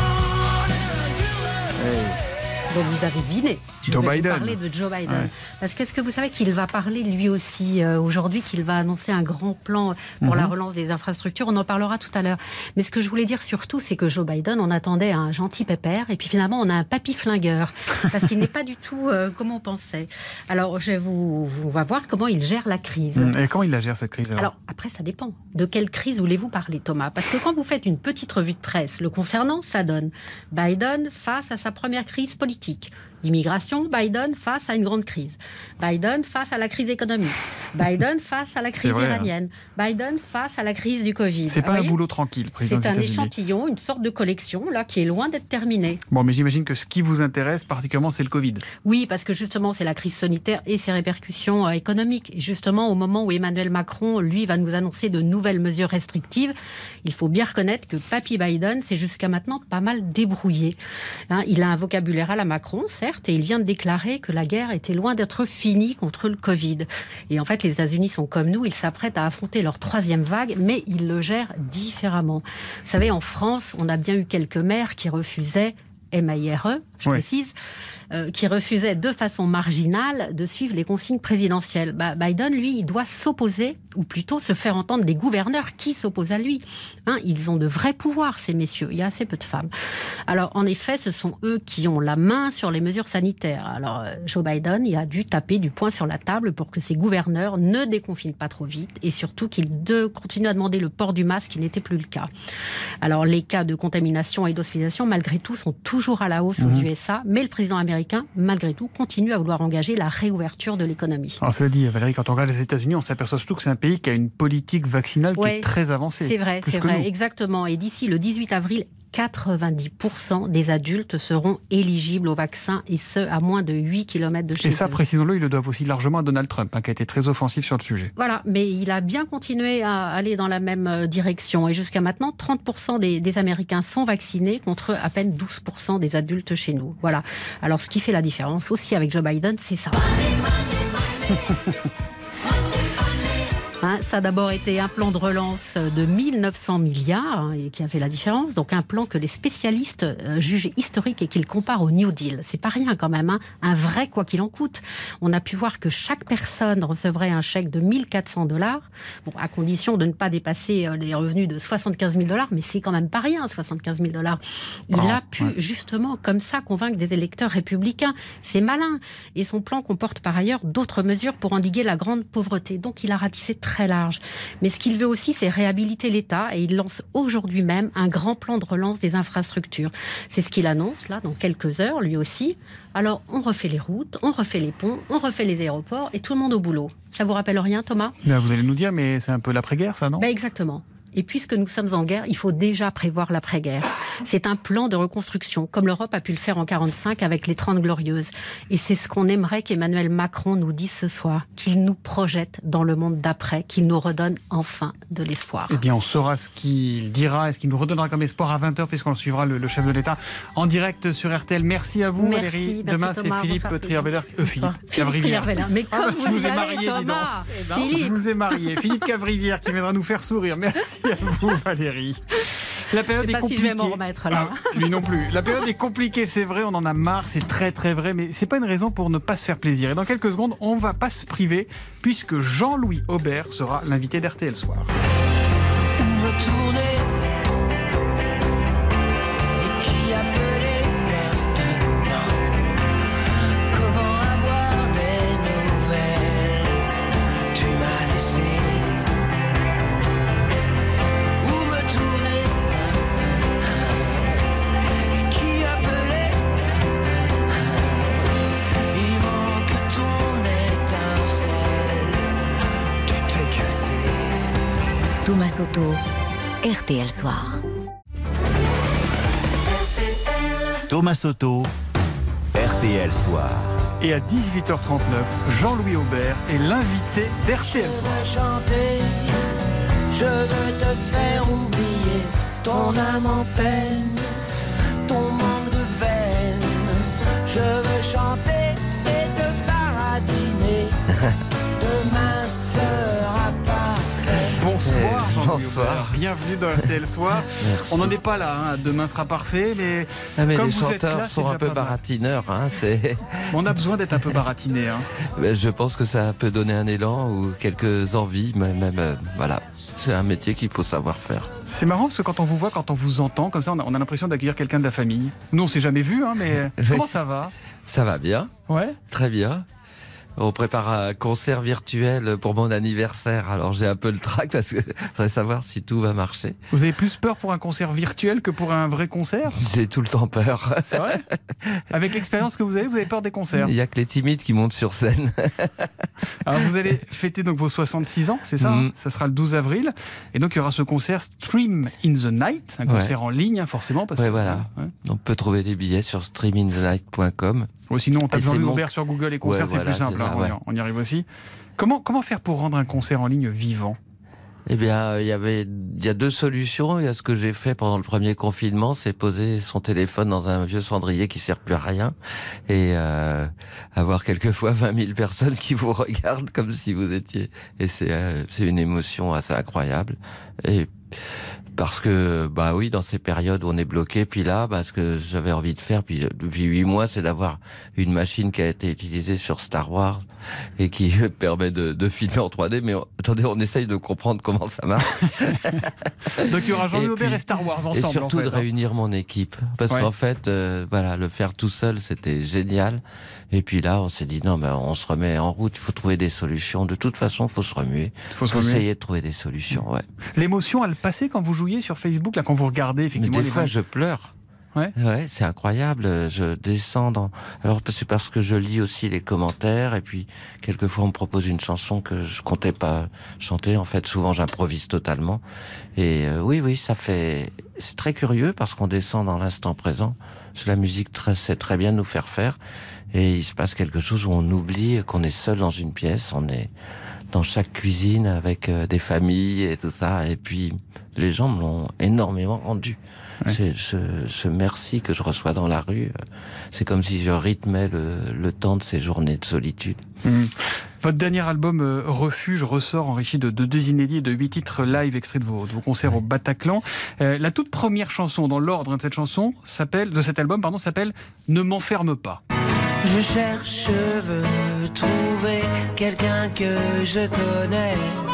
Hey. Donc vous avez deviné. Je Joe vais Biden. vous parler de Joe Biden. Ouais. Parce qu'est-ce que vous savez qu'il va parler lui aussi euh, aujourd'hui, qu'il va annoncer un grand plan pour Mm-hmm. la relance des infrastructures. On en parlera tout à l'heure. Mais ce que je voulais dire surtout, c'est que Joe Biden, on attendait un gentil pépère, et puis finalement on a un papy flingueur, parce qu'il n'est pas du tout euh, comme on pensait. Alors je vais vous, on va voir comment il gère la crise. Et comment il la gère cette crise alors, alors après, ça dépend. De quelle crise voulez-vous parler, Thomas? Parce que quand vous faites une petite revue de presse le concernant, ça donne Biden face à sa première crise politique. Immigration, Biden face à une grande crise. Biden face à la crise économique. Biden face à la crise vrai, iranienne. Hein. Biden face à la crise du Covid. C'est pas Vous un voyez, boulot tranquille, président c'est un des États-Unis. échantillon, une sorte de collection là qui est loin d'être terminée. Bon, mais j'imagine que ce qui vous intéresse particulièrement, c'est le Covid. Oui, parce que justement, c'est la crise sanitaire et ses répercussions euh, économiques. Et justement, au moment où Emmanuel Macron, lui, va nous annoncer de nouvelles mesures restrictives, il faut bien reconnaître que Papy Biden s'est jusqu'à maintenant pas mal débrouillé. Hein, il a un vocabulaire à la Macron, certes, et il vient de déclarer que la guerre était loin d'être finie contre le Covid. Et en fait, les États-Unis sont comme nous, ils s'apprêtent à affronter leur troisième vague, mais ils le gèrent différemment. Vous savez, en France, on a bien eu quelques maires qui refusaient, M A I R E, je Ouais. précise, euh, qui refusait de façon marginale de suivre les consignes présidentielles. Bah, Biden, lui, il doit s'opposer, ou plutôt se faire entendre des gouverneurs qui s'opposent à lui. Hein, ils ont de vrais pouvoirs, ces messieurs. Il y a assez peu de femmes. Alors, en effet, ce sont eux qui ont la main sur les mesures sanitaires. Alors, euh, Joe Biden, il a dû taper du poing sur la table pour que ces gouverneurs ne déconfinent pas trop vite et surtout qu'ils de, continuent à demander le port du masque, qui n'était plus le cas. Alors, les cas de contamination et d'hospitalisation, malgré tout, sont toujours à la hausse aux Mmh. U S A, mais le président américain, malgré tout, continue à vouloir engager la réouverture de l'économie. Alors cela dit, Valérie, quand on regarde les États-Unis, on s'aperçoit surtout que c'est un pays qui a une politique vaccinale qui Ouais, est très avancée. C'est vrai, plus c'est que vrai, nous. exactement. Et d'ici le dix-huit avril, quatre-vingt-dix pour cent des adultes seront éligibles au vaccin, et ce, à moins de huit kilomètres de chez Et eux. ça, précisons-le, ils le doivent aussi largement à Donald Trump, hein, qui a été très offensif sur le sujet. Voilà, mais il a bien continué à aller dans la même euh, direction. Et jusqu'à maintenant, trente pour cent des, des Américains sont vaccinés contre à peine douze pour cent des adultes chez nous. Voilà. Alors, ce qui fait la différence aussi avec Joe Biden, c'est ça. Hein, ça a d'abord été un plan de relance de mille neuf cents milliards hein, et qui a fait la différence. Donc un plan que les spécialistes euh, jugent historique et qu'ils comparent au New Deal. C'est pas rien quand même, hein, un vrai quoi qu'il en coûte. On a pu voir que chaque personne recevrait un chèque de mille quatre cents dollars, bon, à condition de ne pas dépasser euh, les revenus de soixante-quinze mille dollars, mais c'est quand même pas rien, soixante-quinze mille dollars. Il Oh, a pu ouais. justement comme ça convaincre des électeurs républicains. C'est malin. Et son plan comporte par ailleurs d'autres mesures pour endiguer la grande pauvreté. Donc il a ratissé très large. Mais ce qu'il veut aussi, c'est réhabiliter l'État, et il lance aujourd'hui même un grand plan de relance des infrastructures. C'est ce qu'il annonce là dans quelques heures, lui aussi. Alors on refait les routes, on refait les ponts, on refait les aéroports, et tout le monde au boulot. Ça vous rappelle rien, Thomas? Là, vous allez nous dire, mais c'est un peu l'après-guerre, ça, non? Ben exactement. Et puisque nous sommes en guerre, il faut déjà prévoir l'après-guerre. C'est un plan de reconstruction, comme l'Europe a pu le faire en quarante-cinq avec les Trente Glorieuses. Et c'est ce qu'on aimerait qu'Emmanuel Macron nous dise ce soir, qu'il nous projette dans le monde d'après, qu'il nous redonne enfin de l'espoir. Eh bien, on saura ce qu'il dira et ce qu'il nous redonnera comme espoir à vingt heures, puisqu'on suivra le, le chef de l'État en direct sur R T L. Merci à vous, Merci, Valérie. merci Demain, c'est Thomas, Philippe bonsoir, Trierweiler. Euh, Philippe Philippe Cavrivière. Trierweiler. Mais comme Ah, vous je vous ai y marié, allez, dis donc. Thomas. Eh ben, Philippe. Je vous ai marié. Philippe Cavrivière qui viendra nous faire sourire. Merci à vous, Valérie. La période Je sais est pas si je compliquée. vais m'en remettre, là. Ah, lui non plus. La période est compliquée, c'est vrai, on en a marre, c'est très très vrai, mais c'est pas une raison pour ne pas se faire plaisir. Et dans quelques secondes, on va pas se priver, puisque Jean-Louis Aubert sera l'invité d'R T L Soir. Thomas Soto, R T L Soir. Thomas Soto, R T L Soir. Et à dix-huit heures trente-neuf, Jean-Louis Aubert est l'invité d'R T L Soir. Je veux chanter, je veux te faire oublier ton âme en peine, ton manque de veine. Je veux chanter et te baratiner. Demain sera parfait. Bonsoir Jean-Louis Bonsoir. Aubert, bienvenue dans R T L Soir. On n'en est pas là, hein. Demain sera parfait, mais, ah, mais comme les vous êtes chanteurs là, sont c'est un déjà peu pas mal. baratineurs. Hein, c'est... On a besoin d'être un peu baratiné. Hein. Ben, je pense que ça peut donner un élan ou quelques envies, même, même euh, voilà. C'est un métier qu'il faut savoir faire. C'est marrant parce que quand on vous voit, quand on vous entend, comme ça, on a, on a l'impression d'accueillir quelqu'un de la famille. Nous, on s'est jamais vu, hein, mais comment ça va? Ça va bien. Ouais. Très bien. On prépare un concert virtuel pour mon anniversaire. Alors j'ai un peu le trac parce que je voudrais savoir si tout va marcher. Vous avez plus peur pour un concert virtuel que pour un vrai concert? J'ai tout le temps peur. C'est vrai? Avec l'expérience que vous avez, vous avez peur des concerts? Il n'y a que les timides qui montent sur scène. Alors vous allez fêter donc vos soixante-six ans, c'est ça? Mm. hein Ça sera le douze avril. Et donc il y aura ce concert Stream in the Night, un concert ouais. en ligne, hein, forcément. Parce ouais, que, voilà. Ouais. On peut trouver des billets sur stream in the night point com. Ou sinon, on tape Et Jean-Louis c'est Aubert mon- sur Google et concert, Ouais, c'est voilà, plus simple. c'est hein, ça, on y- ouais. on y arrive aussi. Comment, comment faire pour rendre un concert en ligne vivant? Eh bien, il y avait, il y a deux solutions. Il y a ce que j'ai fait pendant le premier confinement, c'est poser son téléphone dans un vieux cendrier qui sert plus à rien et euh, avoir quelquefois vingt mille personnes qui vous regardent comme si vous étiez. Et c'est, euh, c'est une émotion assez incroyable. Et parce que, bah oui, dans ces périodes où on est bloqué, puis là, bah, ce que j'avais envie de faire, puis depuis huit mois, c'est d'avoir une machine qui a été utilisée sur Star Wars et qui permet de, de filmer en trois D. Mais on- attendez, on essaye de comprendre comment ça marche. Donc il y aura Jean-Louis Et Aubert puis- et Star Wars ensemble. Et surtout en fait, de hein. réunir mon équipe. Parce Ouais. qu'en fait, euh, voilà, le faire tout seul, c'était génial. Et puis là, on s'est dit, non, mais on se remet en route, il faut trouver des solutions. De toute façon, il faut se remuer. Il faut faut, se remuer. essayer de trouver des solutions, ouais. L'émotion, elle passait quand vous jouiez sur Facebook, là, quand vous regardez Mais effectivement des les fois, vingt- je pleure. Ouais. Ouais, c'est incroyable. Je descends dans. Alors c'est parce que je lis aussi les commentaires et puis quelquefois on me propose une chanson que je comptais pas chanter. En fait, souvent j'improvise totalement. Et euh, oui, oui, ça fait. C'est très curieux parce qu'on descend dans l'instant présent. C'est la musique très, sait très bien nous faire faire. Et il se passe quelque chose où on oublie qu'on est seul dans une pièce. On est dans chaque cuisine avec euh, des familles et tout ça. Et puis les gens me l'ont énormément rendu. Ouais. C'est ce, ce merci que je reçois dans la rue, euh, c'est comme si je rythmais le, le temps de ces journées de solitude. Mmh. Votre dernier album euh, Refuge ressort enrichi de, de deux inédits et de huit titres live extraits de vos, de vos concerts au Bataclan. Euh, la toute première chanson dans l'ordre hein, de cette chanson s'appelle, de cet album pardon, s'appelle Ne m'enferme pas. Je cherche, je veux trouver quelqu'un que je connais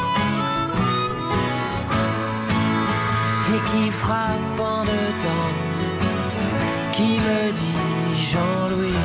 et qui frappe en deux temps, qui me dit Jean-Louis,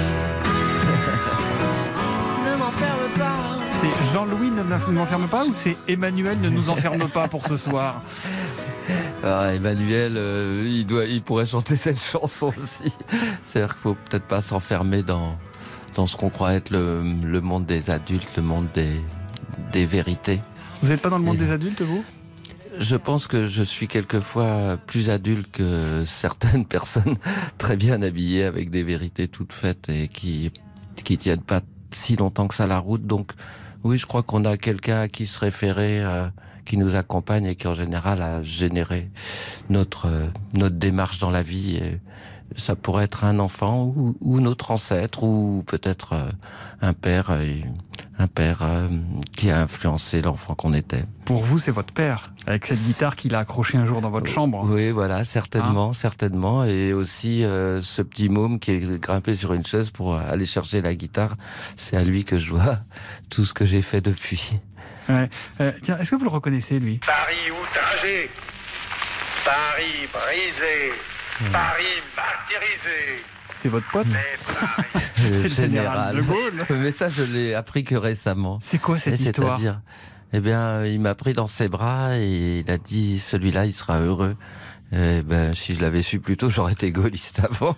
ne m'enferme pas. C'est Jean-Louis ne m'en- ne m'enferme pas ou c'est Emmanuel ne nous enferme pas pour ce soir? Ah, Emmanuel, euh, il, doit, il pourrait chanter cette chanson aussi. C'est-à-dire qu'il faut peut-être pas s'enfermer dans, dans ce qu'on croit être le, le monde des adultes, le monde des, des vérités. Vous n'êtes pas dans le monde Et des adultes, vous? Je pense que je suis quelquefois plus adulte que certaines personnes très bien habillées avec des vérités toutes faites et qui qui tiennent pas si longtemps que ça la route. Donc oui, je crois qu'on a quelqu'un à qui se référer, euh, qui nous accompagne et qui en général a généré notre euh, notre démarche dans la vie. Et ça pourrait être un enfant ou, ou notre ancêtre ou peut-être euh, un père, euh, un père euh, qui a influencé l'enfant qu'on était. Pour vous, c'est votre père, avec cette guitare qu'il a accrochée un jour dans votre chambre. Oui, voilà, certainement, Hein certainement. Et aussi, euh, ce petit môme qui est grimpé sur une chaise pour aller chercher la guitare, c'est à lui que je dois tout ce que j'ai fait depuis. Ouais. Euh, tiens, est-ce que vous le reconnaissez, lui? Paris outragé, Paris brisé, Paris martyrisé. C'est votre pote? Le C'est le général de Gaulle. Mais ça, je l'ai appris que récemment. C'est quoi cette Et histoire? C'est-à-dire, eh bien, il m'a pris dans ses bras et il a dit, celui-là, il sera heureux. Eh ben, si je l'avais su plus tôt, j'aurais été gaulliste avant.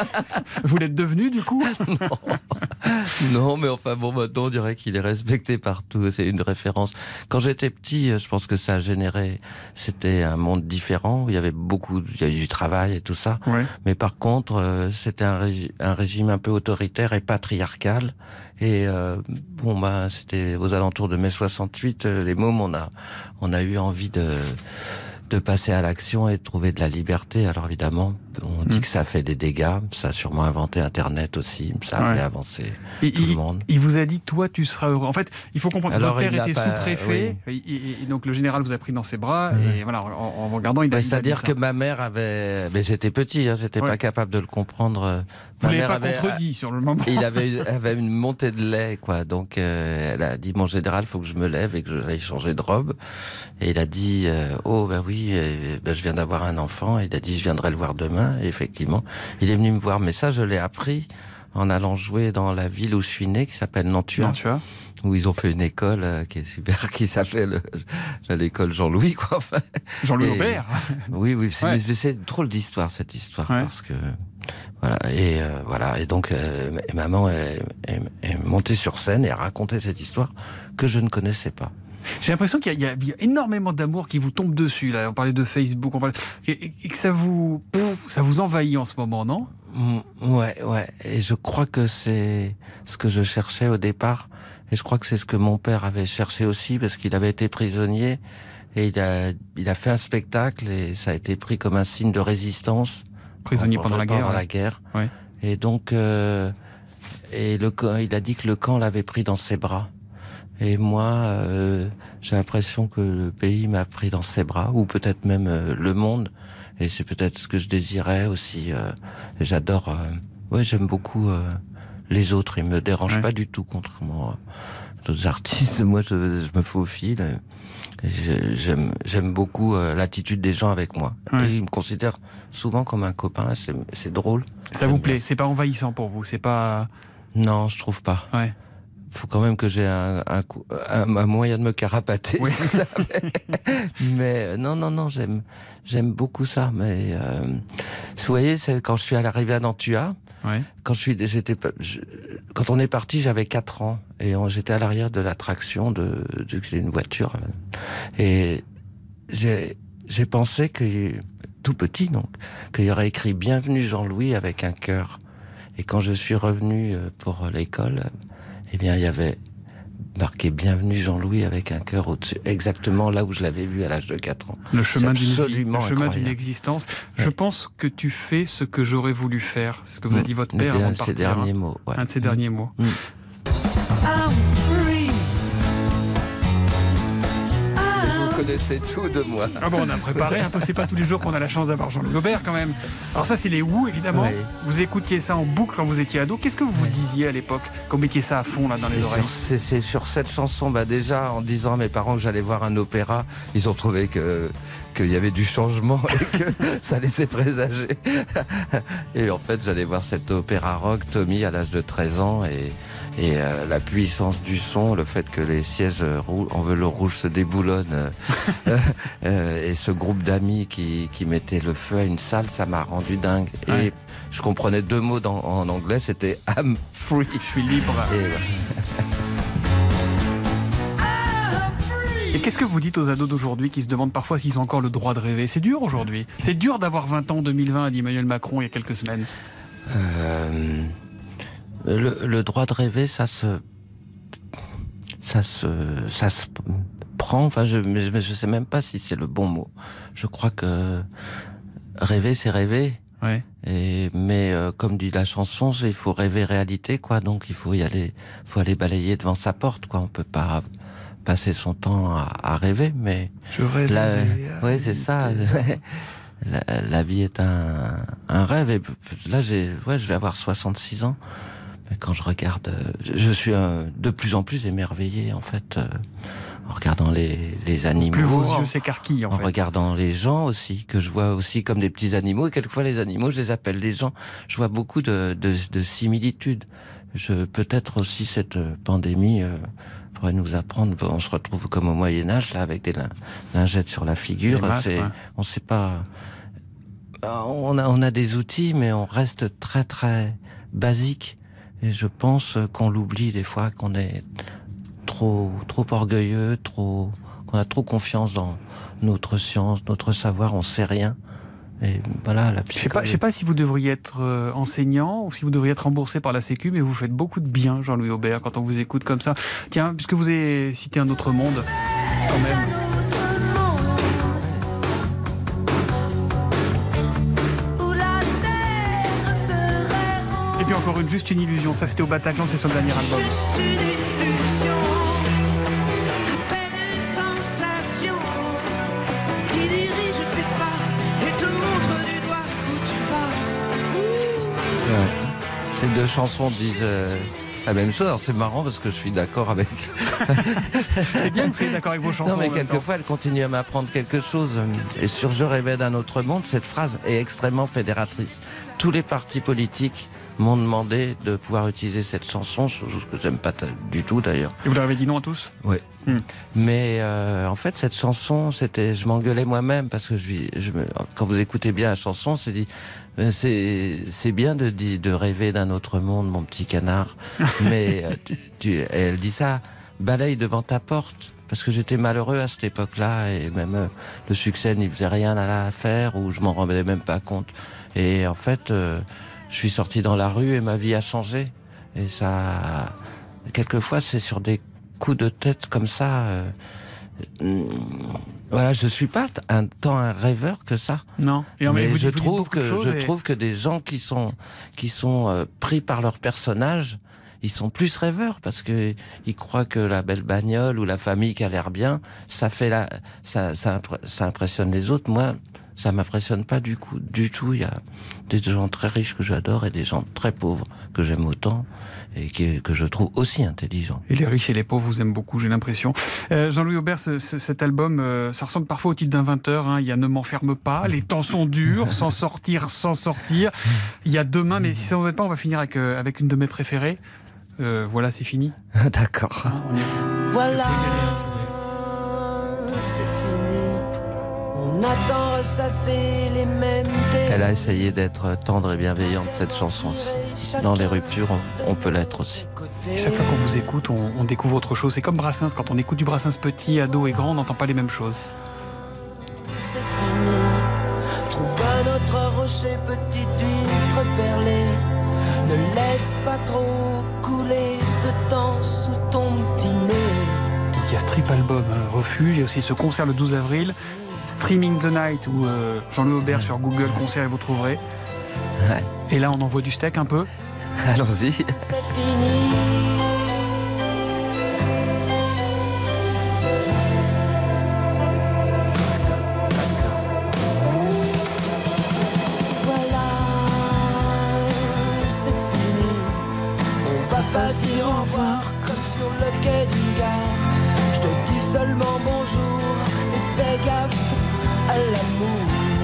Vous l'êtes devenu, du coup? Non. Non, mais enfin, bon, maintenant, on dirait qu'il est respecté partout. C'est une référence. Quand j'étais petit, je pense que ça a généré... C'était un monde différent. Il y avait beaucoup... Il y avait du travail et tout ça. Ouais. Mais par contre, euh, c'était un, régi- un régime un peu autoritaire et patriarcal. Et euh, bon, bah, c'était aux alentours de mai soixante-huit. Euh, les mômes, on a, on a eu envie de... de passer à l'action et de trouver de la liberté. Alors évidemment, on dit mmh. que ça a fait des dégâts, ça a sûrement inventé Internet aussi, ça a ouais. fait avancer et tout il, le monde. Il vous a dit, toi, tu seras heureux. En fait, il faut comprendre, Alors, votre père était pas... sous-préfet, oui. et, et, et donc le général vous a pris dans ses bras, mmh. et voilà, en, en regardant, il a, ouais, il a c'est-à-dire que ma mère avait... Mais j'étais petit, hein, j'étais ouais. pas capable de le comprendre. Vous ma l'avez mère pas avait... contredit sur le moment. Il avait, avait une montée de lait, quoi. Donc, euh, elle a dit, mon général, il faut que je me lève et que j'aille changer de robe. Et il a dit, euh, oh, ben oui, euh, ben, je viens d'avoir un enfant. Et il a dit, je viendrai le voir demain. Et effectivement, il est venu me voir. Mais ça, je l'ai appris en allant jouer dans la ville où je suis né, qui s'appelle Nantua. Nantua. Où ils ont fait une école euh, qui est super, qui s'appelle euh, l'école Jean-Louis, quoi. Enfin, Jean-Louis et, Aubert. Oui, oui, c'est, ouais. mais c'est drôle d'histoire, cette histoire, ouais. parce que voilà, et euh, voilà, et donc euh, et maman est, est, est montée sur scène et a raconté cette histoire que je ne connaissais pas. J'ai l'impression qu'il y a, il y a énormément d'amour qui vous tombe dessus. Là, on parlait de Facebook, on parlait, et, et que ça vous, ça vous envahit en ce moment, non? Ouais, ouais. Et je crois que c'est ce que je cherchais au départ. Et je crois que c'est ce que mon père avait cherché aussi, parce qu'il avait été prisonnier et il a, il a fait un spectacle et ça a été pris comme un signe de résistance. Prisonnier pendant la guerre. Pendant la guerre. Ouais. Et donc, euh, et le, il a dit que le camp l'avait pris dans ses bras. Et moi, euh, j'ai l'impression que le pays m'a pris dans ses bras, ou peut-être même euh, le monde. Et c'est peut-être ce que je désirais aussi. Euh, j'adore. Euh, ouais, j'aime beaucoup euh, les autres. Ils me dérangent ouais. pas du tout, contrairement à d'autres artistes. Moi, je, je me faufile. Et j'aime, j'aime beaucoup euh, l'attitude des gens avec moi. Ouais. Et ils me considèrent souvent comme un copain. C'est, c'est drôle. Ça vous plaît? C'est pas envahissant pour vous? C'est pas... Non, je trouve pas. Ouais. Faut quand même que j'ai un, un, un, un moyen de me carapater. Oui. Si ça, mais, mais non, non, non, j'aime, j'aime beaucoup ça. Mais euh, vous voyez, c'est quand je suis à l'arrivée à Nantua, ouais. quand je suis, j'étais, je, quand on est parti, j'avais quatre ans et on, j'étais à l'arrière de l'attraction de, de, d'une voiture et j'ai, j'ai pensé que tout petit donc qu'il y aurait écrit Bienvenue Jean-Louis avec un cœur. Et quand je suis revenu pour l'école, eh bien, il y avait marqué Bienvenue Jean-Louis avec un cœur au-dessus, exactement là où je l'avais vu à l'âge de quatre ans. Le chemin d'une vie, le chemin d'une existence. Ouais. Je pense que tu fais ce que j'aurais voulu faire. C'est ce que vous mmh. a dit votre père eh bien, avant de partir. Ses derniers mots, ouais. Un de ses mmh. derniers mots. Mmh. Vous connaissez tout de moi. Ah bon, on a préparé un peu. C'est pas tous les jours qu'on a la chance d'avoir Jean-Louis Aubert quand même. Alors ça, c'est les Who, évidemment. Oui. Vous écoutiez ça en boucle quand vous étiez ado. Qu'est-ce que vous vous disiez à l'époque quand vous mettiez ça à fond là dans les Et oreilles? sur, c'est, c'est sur cette chanson, bah déjà en disant à mes parents que j'allais voir un opéra, ils ont trouvé que qu'il y avait du changement et que ça laissait présager. Et en fait, j'allais voir cet opéra rock, Tommy, à l'âge de treize ans, et Et euh, la puissance du son, le fait que les sièges en velours rouge se déboulonnent, euh, euh, et ce groupe d'amis qui, qui mettait le feu à une salle, ça m'a rendu dingue. Ouais. Et je comprenais deux mots dans, en anglais, c'était I'm free. Je suis libre. Et, Et qu'est-ce que vous dites aux ados d'aujourd'hui qui se demandent parfois s'ils ont encore le droit de rêver? C'est dur aujourd'hui. C'est dur d'avoir vingt ans en deux mille vingt, a dit Emmanuel Macron il y a quelques semaines. Euh... Le, le droit de rêver, ça se, ça se, ça se prend. Enfin, je, je, je sais même pas si c'est le bon mot. Je crois que rêver, c'est rêver. Ouais. Et mais euh, comme dit la chanson, il faut rêver réalité, quoi. Donc il faut y aller, faut aller balayer devant sa porte, quoi. On peut pas passer son temps à, à rêver, mais je rêve. La, ouais, c'est ça. La, la vie est un, un rêve. Et là, j'ai, ouais, je vais avoir soixante-six ans. Mais quand je regarde, je suis euh, de plus en plus émerveillé, en fait, euh, en regardant les, les animaux. Plus vos yeux s'écarquillent, en, en fait. En regardant les gens aussi, que je vois aussi comme des petits animaux. Et quelquefois, les animaux, je les appelle des gens. Je vois beaucoup de, de, de similitudes. Je, peut-être aussi cette pandémie euh, pourrait nous apprendre. On se retrouve comme au Moyen-Âge, là, avec des lingettes sur la figure. Masques, c'est, ouais. On ne sait pas... on a, on a des outils, mais on reste très très basique. Et je pense qu'on l'oublie des fois, qu'on est trop trop orgueilleux, trop, qu'on a trop confiance dans notre science, notre savoir, on sait rien. Et voilà, la je sais pas, je sais pas si vous devriez être euh, enseignant ou si vous devriez être remboursé par la Sécu, mais vous faites beaucoup de bien, Jean-Louis Aubert, quand on vous écoute comme ça. Tiens, puisque vous avez cité un autre monde, quand même. Et puis encore une, juste une illusion. Ça, c'était au Bataclan, c'est sur le dernier album. Ces deux chansons disent euh, la même chose. Alors c'est marrant parce que je suis d'accord avec. C'est bien que vous soyez d'accord avec vos chansons. Non, mais quelquefois, elles continuent à m'apprendre quelque chose. Et sur Je rêvais d'un autre monde, cette phrase est extrêmement fédératrice. Tous les partis politiques m'ont demandé de pouvoir utiliser cette chanson, chose que j'aime pas du tout d'ailleurs. Et vous leur avez dit non à tous ? Oui. Hmm. Mais euh, en fait, cette chanson, c'était, je m'engueulais moi-même parce que je, je me, quand vous écoutez bien la chanson, c'est dit, c'est, c'est bien de, de rêver d'un autre monde, mon petit canard. Mais tu, tu, elle dit ça, balaye devant ta porte. Parce que j'étais malheureux à cette époque-là et même euh, le succès n'y faisait rien à la faire ou je m'en rendais même pas compte. Et en fait, euh, je suis sorti dans la rue et ma vie a changé. Et ça, quelquefois, c'est sur des coups de tête comme ça. Euh, euh, voilà, je suis pas un tant un rêveur que ça. Non. Et en mais vous je dites, trouve que je et... trouve que des gens qui sont qui sont euh, pris par leur personnage, ils sont plus rêveurs parce que ils croient que la belle bagnole ou la famille qui a l'air bien, ça fait la, ça, ça, ça impressionne les autres. Moi, ça m'impressionne pas du coup, du tout. Il y a des gens très riches que j'adore et des gens très pauvres que j'aime autant et qui, que je trouve aussi intelligents. Et les riches et les pauvres vous aiment beaucoup, j'ai l'impression. Euh, Jean-Louis Aubert, ce, ce, cet album, euh, ça ressemble parfois au titre d'un vingt heures. Hein. Il y a Ne m'enferme pas, les temps sont durs, sans sortir, sans sortir. Il y a Demain, mais si ça ne vous aide pas, on va finir avec, euh, avec une de mes préférées. Euh, voilà, c'est fini. D'accord. Hein, on est... Voilà, c'est fini. On attend ressasser les mêmes dés. Elle a essayé d'être tendre et bienveillante, cette chanson aussi. Dans les ruptures, on, on peut l'être aussi. Et chaque fois qu'on vous écoute, on, on découvre autre chose. C'est comme Brassens. Quand on écoute du Brassens petit, ado et grand, on n'entend pas les mêmes choses. C'est fini. Trouve un autre rocher, petite huître perlée. Ne laisse pas trop couler de temps sous ton petit nez. Il y a ce trip album, hein, Refuge. Il y a aussi ce concert le douze avril. Streaming the Night, où euh, Jean-Louis Aubert sur Google concert et vous trouverez. Ouais. Et là, on envoie du steak un peu. Allons-y. C'est fini. Pas dire au revoir comme sur le quai d'une gare. Je te dis seulement bonjour et fais gaffe à l'amour.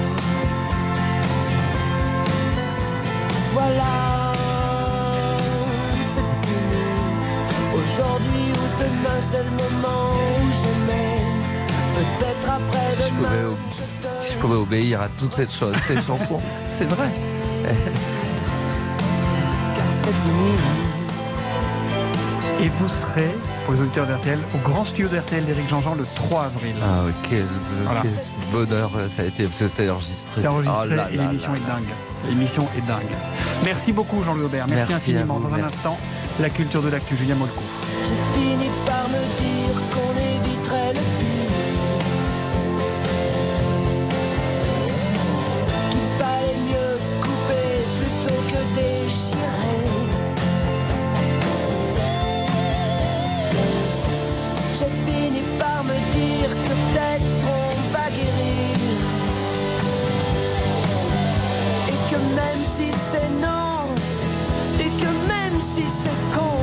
Voilà, c'est fini. Aujourd'hui ou demain c'est le moment où j'aimais. Peut-être après demain. Je pouvais, si je pouvais obéir à toutes ces choses, ces chansons, c'est vrai. Car c'est fini. Et vous serez, pour les auditeurs d'R T L, au grand studio d'R T L d'Éric Jean-Jean le trois avril. Ah, quel, voilà. quel bonheur ça a été, parce que c'était enregistré. C'est enregistré oh là et là l'émission là est là. dingue. L'émission est dingue. Merci beaucoup Jean-Louis Aubert. Merci, Merci infiniment. vous, Dans un merci. instant, la culture de l'actu, Julien Molko. J'ai fini par me dire qu'on éviterait le pire. Qu'il fallait mieux couper plutôt que déchirer. J'ai fini par me dire que peut-être on va guérir. Et que même si c'est non, et que même si c'est con,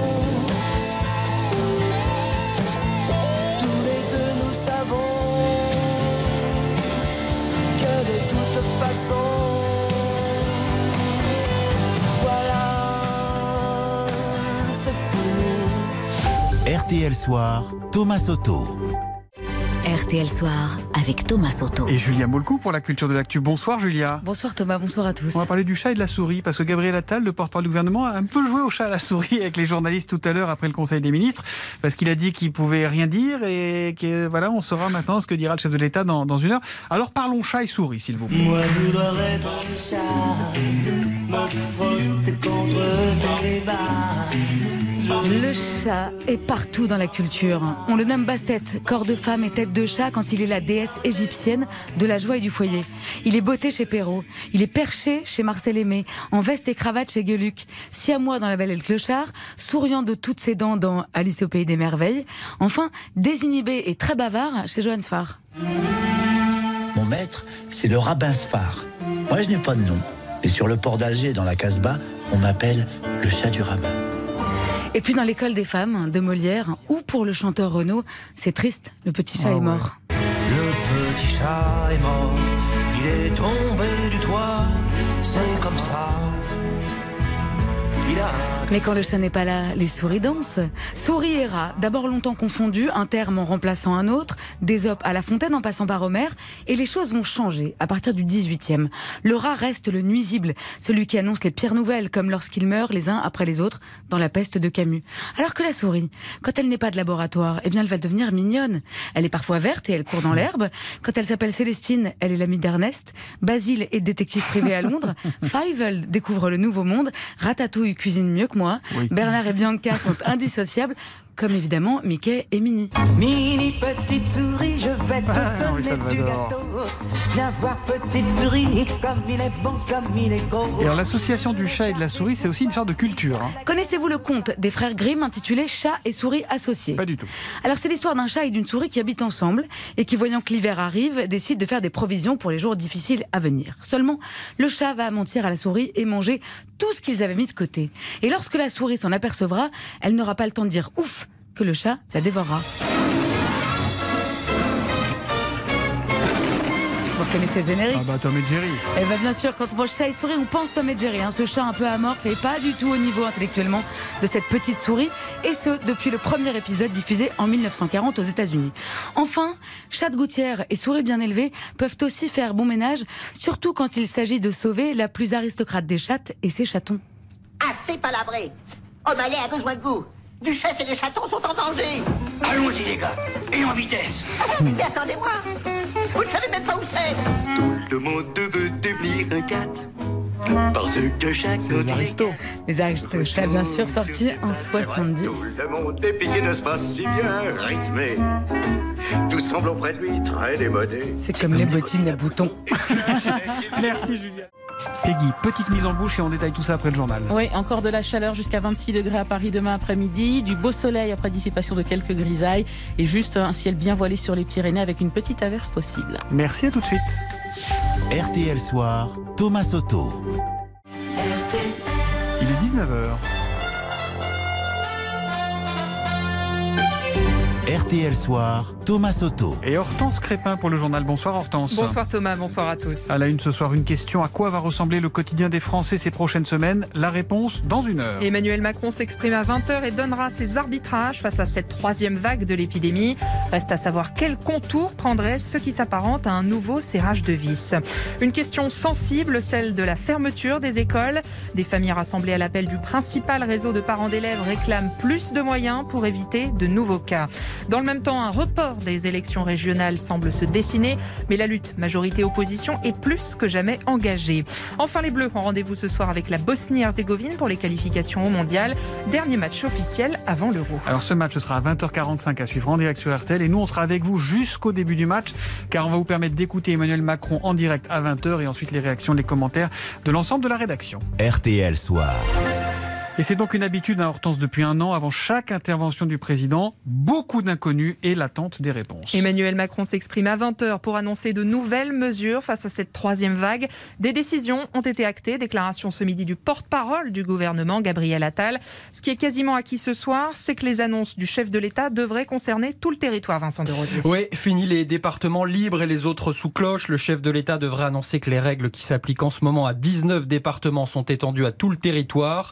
tous les deux nous savons que de toute façon, voilà, c'est fini. R T L Soir, Thomas Soto. R T R T L Soir avec Thomas Soto. Et Julia Molcou pour la culture de l'actu. Bonsoir Julia. Bonsoir Thomas, bonsoir à tous. On va parler du chat et de la souris parce que Gabriel Attal, le porte-parole du gouvernement, a un peu joué au chat et à la souris avec les journalistes tout à l'heure après le Conseil des ministres parce qu'il a dit qu'il pouvait rien dire et que voilà, on saura maintenant ce que dira le chef de l'État dans, dans une heure. Alors parlons chat et souris s'il vous plaît. Moi je dois être un chat, me frotter contre tes barres. Le chat est partout dans la culture. On le nomme Bastet, corps de femme et tête de chat quand il est la déesse égyptienne de la joie et du foyer. Il est beauté chez Perrault. Il est perché chez Marcel Aimé, en veste et cravate chez Gueluc, siamois dans La Belle et le Clochard, souriant de toutes ses dents dans Alice au Pays des Merveilles. Enfin, désinhibé et très bavard chez Johann Sfar. Mon maître, c'est le rabbin Sfar. Moi, je n'ai pas de nom. Et sur le port d'Alger, dans la Casbah, on m'appelle le chat du rabbin. Et puis dans l'école des femmes de Molière, ou pour le chanteur Renaud, c'est triste, le petit chat oh est ouais. mort. Le petit chat est mort, il est tombé du toit, c'est comme ça. Il a... Mais quand le chat n'est pas là, les souris dansent. Souris et rat, d'abord longtemps confondus, un terme en remplaçant un autre, d'Ésope à La Fontaine en passant par Homère, et les choses vont changer à partir du dix-huitième. Le rat reste le nuisible, celui qui annonce les pires nouvelles, comme lorsqu'ils meurent les uns après les autres dans La Peste de Camus. Alors que la souris, quand elle n'est pas de laboratoire, eh bien elle va devenir mignonne. Elle est parfois verte et elle court dans l'herbe. Quand elle s'appelle Célestine, elle est l'amie d'Ernest. Basile est détective privé à Londres. Fievel découvre le nouveau monde. Ratatouille cuisine mieux que moi. Oui. Bernard et Bianca sont indissociables, comme évidemment Mickey et Minnie. Mini petite souris, je vais te ah, donner oui, du gâteau. Viens voir petite souris, comme il est bon, comme il est gros. Et alors l'association du chat et de la souris, c'est aussi une sorte de culture. Hein. Connaissez-vous le conte des frères Grimm intitulé Chat et souris associés? Pas du tout. Alors c'est l'histoire d'un chat et d'une souris qui habitent ensemble et qui, voyant que l'hiver arrive, décident de faire des provisions pour les jours difficiles à venir. Seulement, le chat va mentir à la souris et manger tout ce qu'ils avaient mis de côté. Et lorsque la souris s'en apercevra, elle n'aura pas le temps de dire ouf que le chat la dévorera. Vous reconnaissez le générique? Ah bah Tom et Jerry. Eh bien bien sûr, quand on pense chat et souris, on pense Tom et Jerry. Hein, ce chat un peu amorphe et pas du tout au niveau intellectuellement de cette petite souris. Et ce, depuis le premier épisode diffusé en mille neuf cent quarante aux États-Unis. Enfin, chat de gouttière et souris bien élevées peuvent aussi faire bon ménage, surtout quand il s'agit de sauver la plus aristocrate des chattes et ses chatons. Assez palabré. O'Malley a besoin de vous. Duchesse et les chatons sont en danger. Allons-y les gars, et en vitesse. Mais attendez-moi. Vous ne savez même pas où c'est. Tout le monde veut devenir un cat. Parce que chaque c'est les aristos. Les aristos, bien sûr, sortis en soixante-dix. Tout le monde est payé de se passe si bien rythmé. Tout semble auprès de lui très démodé. C'est comme les bottines à boutons. Merci Julia. Peggy, petite mise en bouche et on détaille tout ça après le journal. Oui, encore de la chaleur jusqu'à vingt-six degrés à Paris demain après-midi, du beau soleil après dissipation de quelques grisailles et juste un ciel bien voilé sur les Pyrénées avec une petite averse possible. Merci, à tout de suite. R T L Soir, Thomas Soto. Il est dix-neuf heures. R T L Soir, Thomas Soto. Et Hortense Crépin pour le journal. Bonsoir Hortense. Bonsoir Thomas, bonsoir à tous. À la une ce soir, une question. À quoi va ressembler le quotidien des Français ces prochaines semaines? La réponse dans une heure. Emmanuel Macron s'exprime à vingt heures et donnera ses arbitrages face à cette troisième vague de l'épidémie. Reste à savoir quel contour prendrait ce qui s'apparente à un nouveau serrage de vis. Une question sensible, celle de la fermeture des écoles. Des familles rassemblées à l'appel du principal réseau de parents d'élèves réclament plus de moyens pour éviter de nouveaux cas. Dans le même temps, un report des élections régionales semble se dessiner, mais la lutte majorité-opposition est plus que jamais engagée. Enfin, les Bleus ont rendez-vous ce soir avec la Bosnie-Herzégovine pour les qualifications au mondial. Dernier match officiel avant l'Euro. Alors ce match sera à vingt heures quarante-cinq à suivre en direct sur R T L et nous on sera avec vous jusqu'au début du match car on va vous permettre d'écouter Emmanuel Macron en direct à vingt heures et ensuite les réactions, les commentaires de l'ensemble de la rédaction. R T L Soir. Et c'est donc une habitude à Hortense depuis un an. Avant chaque intervention du président, beaucoup d'inconnus et l'attente des réponses. Emmanuel Macron s'exprime à vingt heures pour annoncer de nouvelles mesures face à cette troisième vague. Des décisions ont été actées. Déclaration ce midi du porte-parole du gouvernement, Gabriel Attal. Ce qui est quasiment acquis ce soir, c'est que les annonces du chef de l'État devraient concerner tout le territoire, Vincent de Rosier. Oui, fini les départements libres et les autres sous cloche. Le chef de l'État devrait annoncer que les règles qui s'appliquent en ce moment à dix-neuf départements sont étendues à tout le territoire. Ce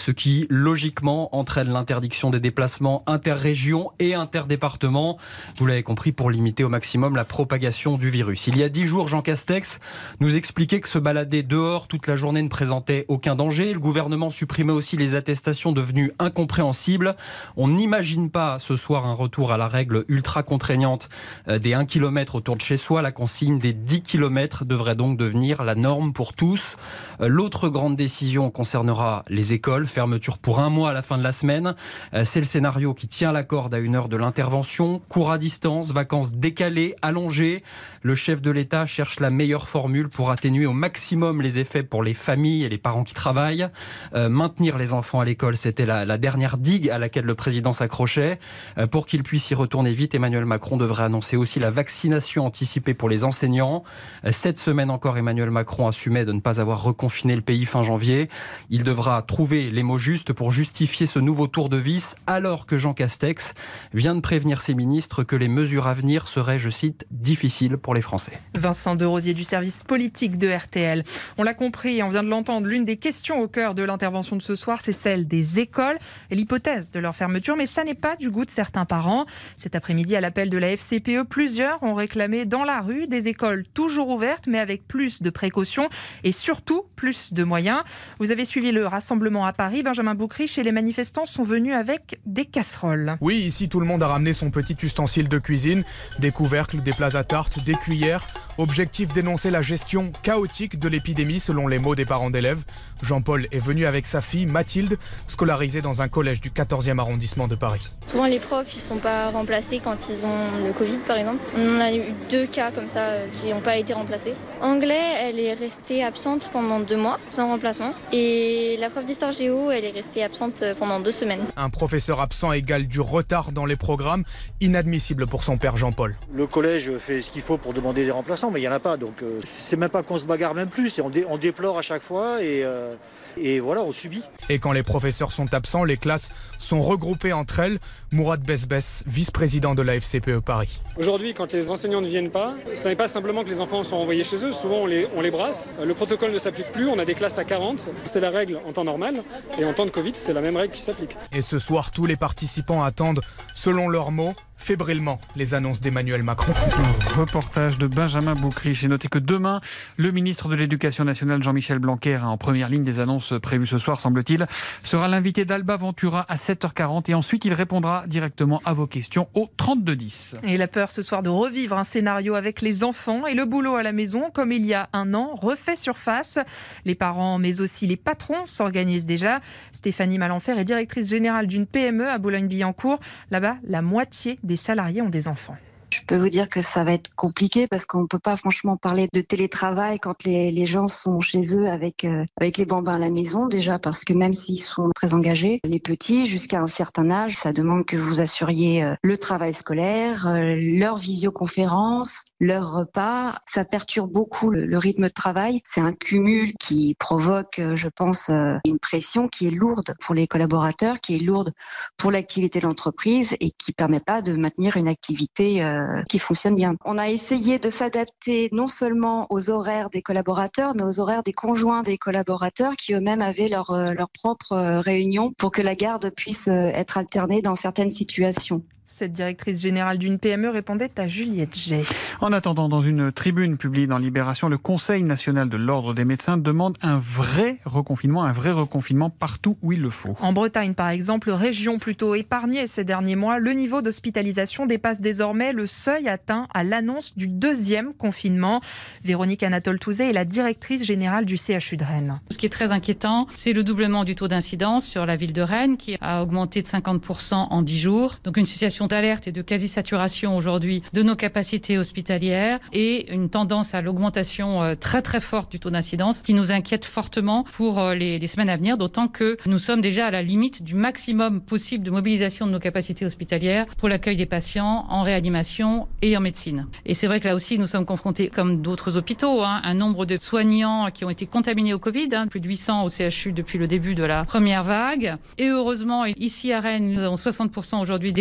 ce qui logiquement entraîne l'interdiction des déplacements interrégions et interdépartements. Vous l'avez compris, pour limiter au maximum la propagation du virus. Il y a dix jours, Jean Castex nous expliquait que se balader dehors toute la journée ne présentait aucun danger. Le gouvernement supprimait aussi les attestations devenues incompréhensibles. On n'imagine pas ce soir un retour à la règle ultra contraignante des un kilomètre autour de chez soi. La consigne des dix kilomètres devrait donc devenir la norme pour tous. L'autre grande décision concernera les écoles. Fermeture pour un mois à la fin de la semaine. C'est le scénario qui tient la corde à une heure de l'intervention. Cours à distance, vacances décalées, allongées. Le chef de l'État cherche la meilleure formule pour atténuer au maximum les effets pour les familles et les parents qui travaillent. Euh, maintenir les enfants à l'école, c'était la, la dernière digue à laquelle le président s'accrochait. Euh, pour qu'il puisse y retourner vite, Emmanuel Macron devrait annoncer aussi la vaccination anticipée pour les enseignants. Euh, cette semaine encore, Emmanuel Macron assumait de ne pas avoir reconfiné le pays fin janvier. Il devra trouver les mots justes pour justifier ce nouveau tour de vis, alors que Jean Castex vient de prévenir ses ministres que les mesures à venir seraient, je cite, difficiles pour les Français. Vincent Derosier du service politique de R T L. On l'a compris, on vient de l'entendre, l'une des questions au cœur de l'intervention de ce soir, c'est celle des écoles et l'hypothèse de leur fermeture, mais ça n'est pas du goût de certains parents. Cet après-midi, à l'appel de la F C P E, plusieurs ont réclamé dans la rue des écoles toujours ouvertes, mais avec plus de précautions et surtout plus de moyens. Vous avez suivi le rassemblement à Paris, Benjamin Boucriche, et les manifestants sont venus avec des casseroles. Oui, ici tout le monde a ramené son petit ustensile de cuisine, des couvercles, des plats à tarte, des cuillères. Objectif dénoncer la gestion chaotique de l'épidémie selon les mots des parents d'élèves. Jean-Paul est venu avec sa fille Mathilde, scolarisée dans un collège du quatorzième arrondissement de Paris. Souvent les profs ils ne sont pas remplacés quand ils ont le Covid par exemple. On a eu deux cas comme ça qui n'ont pas été remplacés. Anglais, elle est restée absente pendant deux mois sans remplacement. Et la prof d'histoire géo, elle est restée absente pendant deux semaines. Un professeur absent égale du retard dans les programmes, inadmissible pour son père Jean-Paul. Le collège fait ce qu'il faut pour demander des remplaçants, mais il n'y en a pas. Donc euh, c'est même pas qu'on se bagarre même plus, on, dé- on déplore à chaque fois et, euh, et voilà, on subit. Et quand les professeurs sont absents, les classes sont regroupées entre elles. Mourad Besbes, vice-président de la F C P E Paris. Aujourd'hui, quand les enseignants ne viennent pas, ce n'est pas simplement que les enfants sont envoyés chez eux, souvent on les, on les brasse. Le protocole ne s'applique plus, on a des classes à quarante, c'est la règle en temps normal, et en temps de Covid, c'est la même règle qui s'applique. Et ce soir, tous les participants attendent, selon leurs mots, fébrilement les annonces d'Emmanuel Macron. Reportage de Benjamin Boucriche. Et notez que demain, le ministre de l'Éducation nationale, Jean-Michel Blanquer, en première ligne des annonces prévues ce soir, semble-t-il, sera l'invité d'Alba Ventura à sept heures quarante. Et ensuite, il répondra directement à vos questions au trente-deux dix. Et la peur ce soir de revivre un scénario avec les enfants et le boulot à la maison, comme il y a un an, refait surface. Les parents, mais aussi les patrons s'organisent déjà. Stéphanie Malenfer est directrice générale d'une P M E à Boulogne-Billancourt. Là-bas, la moitié des salariés ont des enfants. Je peux vous dire que ça va être compliqué parce qu'on ne peut pas franchement parler de télétravail quand les, les gens sont chez eux avec, euh, avec les bambins à la maison. Déjà parce que même s'ils sont très engagés, les petits, jusqu'à un certain âge, ça demande que vous assuriez euh, le travail scolaire, euh, leur visioconférence, leur repas. Ça perturbe beaucoup le, le rythme de travail. C'est un cumul qui provoque, euh, je pense, euh, une pression qui est lourde pour les collaborateurs, qui est lourde pour l'activité de l'entreprise et qui ne permet pas de maintenir une activité euh, qui fonctionne bien. On a essayé de s'adapter non seulement aux horaires des collaborateurs, mais aux horaires des conjoints des collaborateurs qui eux-mêmes avaient leur, leur propre réunion pour que la garde puisse être alternée dans certaines situations. Cette directrice générale d'une P M E répondait à Juliette Jay. En attendant, dans une tribune publiée dans Libération, le Conseil national de l'ordre des médecins demande un vrai reconfinement, un vrai reconfinement partout où il le faut. En Bretagne, par exemple, région plutôt épargnée ces derniers mois, le niveau d'hospitalisation dépasse désormais le seuil atteint à l'annonce du deuxième confinement. Véronique Anatole-Touzet est la directrice générale du C H U de Rennes. Ce qui est très inquiétant, c'est le doublement du taux d'incidence sur la ville de Rennes qui a augmenté de cinquante pour cent en dix jours. Donc une situation d'alerte et de quasi-saturation aujourd'hui de nos capacités hospitalières et une tendance à l'augmentation très très forte du taux d'incidence qui nous inquiète fortement pour les, les semaines à venir, d'autant que nous sommes déjà à la limite du maximum possible de mobilisation de nos capacités hospitalières pour l'accueil des patients en réanimation et en médecine. Et c'est vrai que là aussi nous sommes confrontés, comme d'autres hôpitaux, hein, un nombre de soignants qui ont été contaminés au Covid, hein, plus de huit cents au C H U depuis le début de la première vague. Et heureusement, ici à Rennes, nous avons soixante pour cent aujourd'hui des soignants qui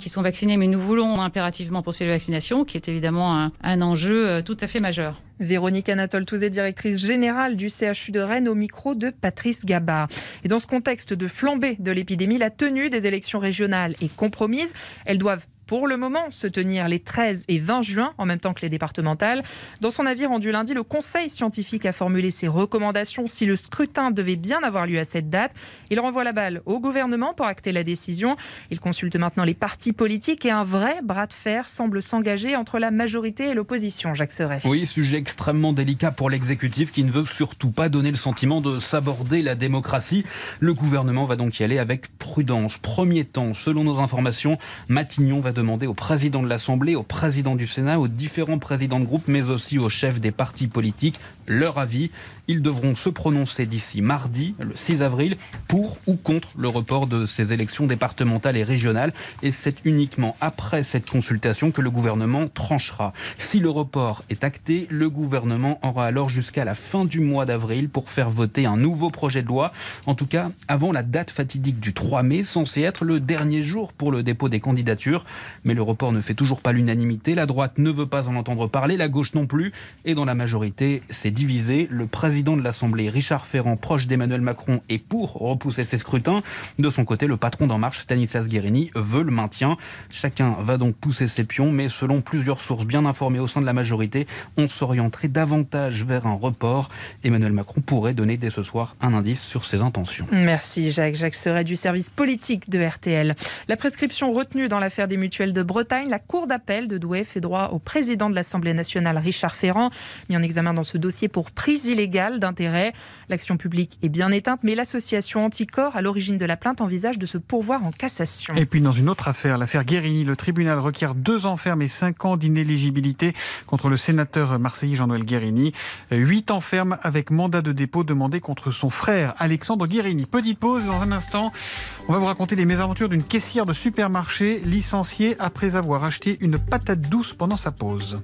qui sont vaccinés, mais nous voulons impérativement poursuivre la vaccination, qui est évidemment un, un enjeu tout à fait majeur. Véronique Anatole-Touzé, directrice générale du C H U de Rennes, au micro de Patrice Gabard. Et dans ce contexte de flambée de l'épidémie, la tenue des élections régionales est compromise. Elles doivent pour le moment se tenir les treize et vingt juin, en même temps que les départementales. Dans son avis rendu lundi, le Conseil scientifique a formulé ses recommandations si le scrutin devait bien avoir lieu à cette date. Il renvoie la balle au gouvernement pour acter la décision. Il consulte maintenant les partis politiques et un vrai bras de fer semble s'engager entre la majorité et l'opposition. Jacques Serret. Oui, sujet extrêmement délicat pour l'exécutif qui ne veut surtout pas donner le sentiment de saborder la démocratie. Le gouvernement va donc y aller avec prudence. Premier temps, selon nos informations, Matignon va demander au président de l'Assemblée, au président du Sénat, aux différents présidents de groupe, mais aussi aux chefs des partis politiques, leur avis. Ils devront se prononcer d'ici mardi, le six avril, pour ou contre le report de ces élections départementales et régionales. Et c'est uniquement après cette consultation que le gouvernement tranchera. Si le report est acté, le gouvernement aura alors jusqu'à la fin du mois d'avril pour faire voter un nouveau projet de loi. En tout cas, avant la date fatidique du trois mai, censé être le dernier jour pour le dépôt des candidatures. Mais le report ne fait toujours pas l'unanimité. La droite ne veut pas en entendre parler, la gauche non plus. Et dans la majorité, c'est divisé. Le président de l'Assemblée, Richard Ferrand, proche d'Emmanuel Macron, est pour repousser ces scrutins. De son côté, le patron d'En Marche, Stanislas Guerini, veut le maintien. Chacun va donc pousser ses pions, mais selon plusieurs sources bien informées au sein de la majorité, on s'orienterait davantage vers un report. Emmanuel Macron pourrait donner dès ce soir un indice sur ses intentions. Merci Jacques. Jacques Serret du service politique de R T L. La prescription retenue dans l'affaire des mutuelles de Bretagne, la Cour d'appel de Douai fait droit au président de l'Assemblée nationale, Richard Ferrand, mis en examen dans ce dossier pour prise illégale d'intérêt. L'action publique est bien éteinte, mais l'association Anticorps, à l'origine de la plainte, envisage de se pourvoir en cassation. Et puis dans une autre affaire, l'affaire Guérini, le tribunal requiert deux ans ferme et cinq ans d'inéligibilité contre le sénateur marseillais Jean-Noël Guérini. Huit ans ferme avec mandat de dépôt demandé contre son frère Alexandre Guérini. Petite pause, dans un instant, on va vous raconter les mésaventures d'une caissière de supermarché licenciée après avoir acheté une patate douce pendant sa pause.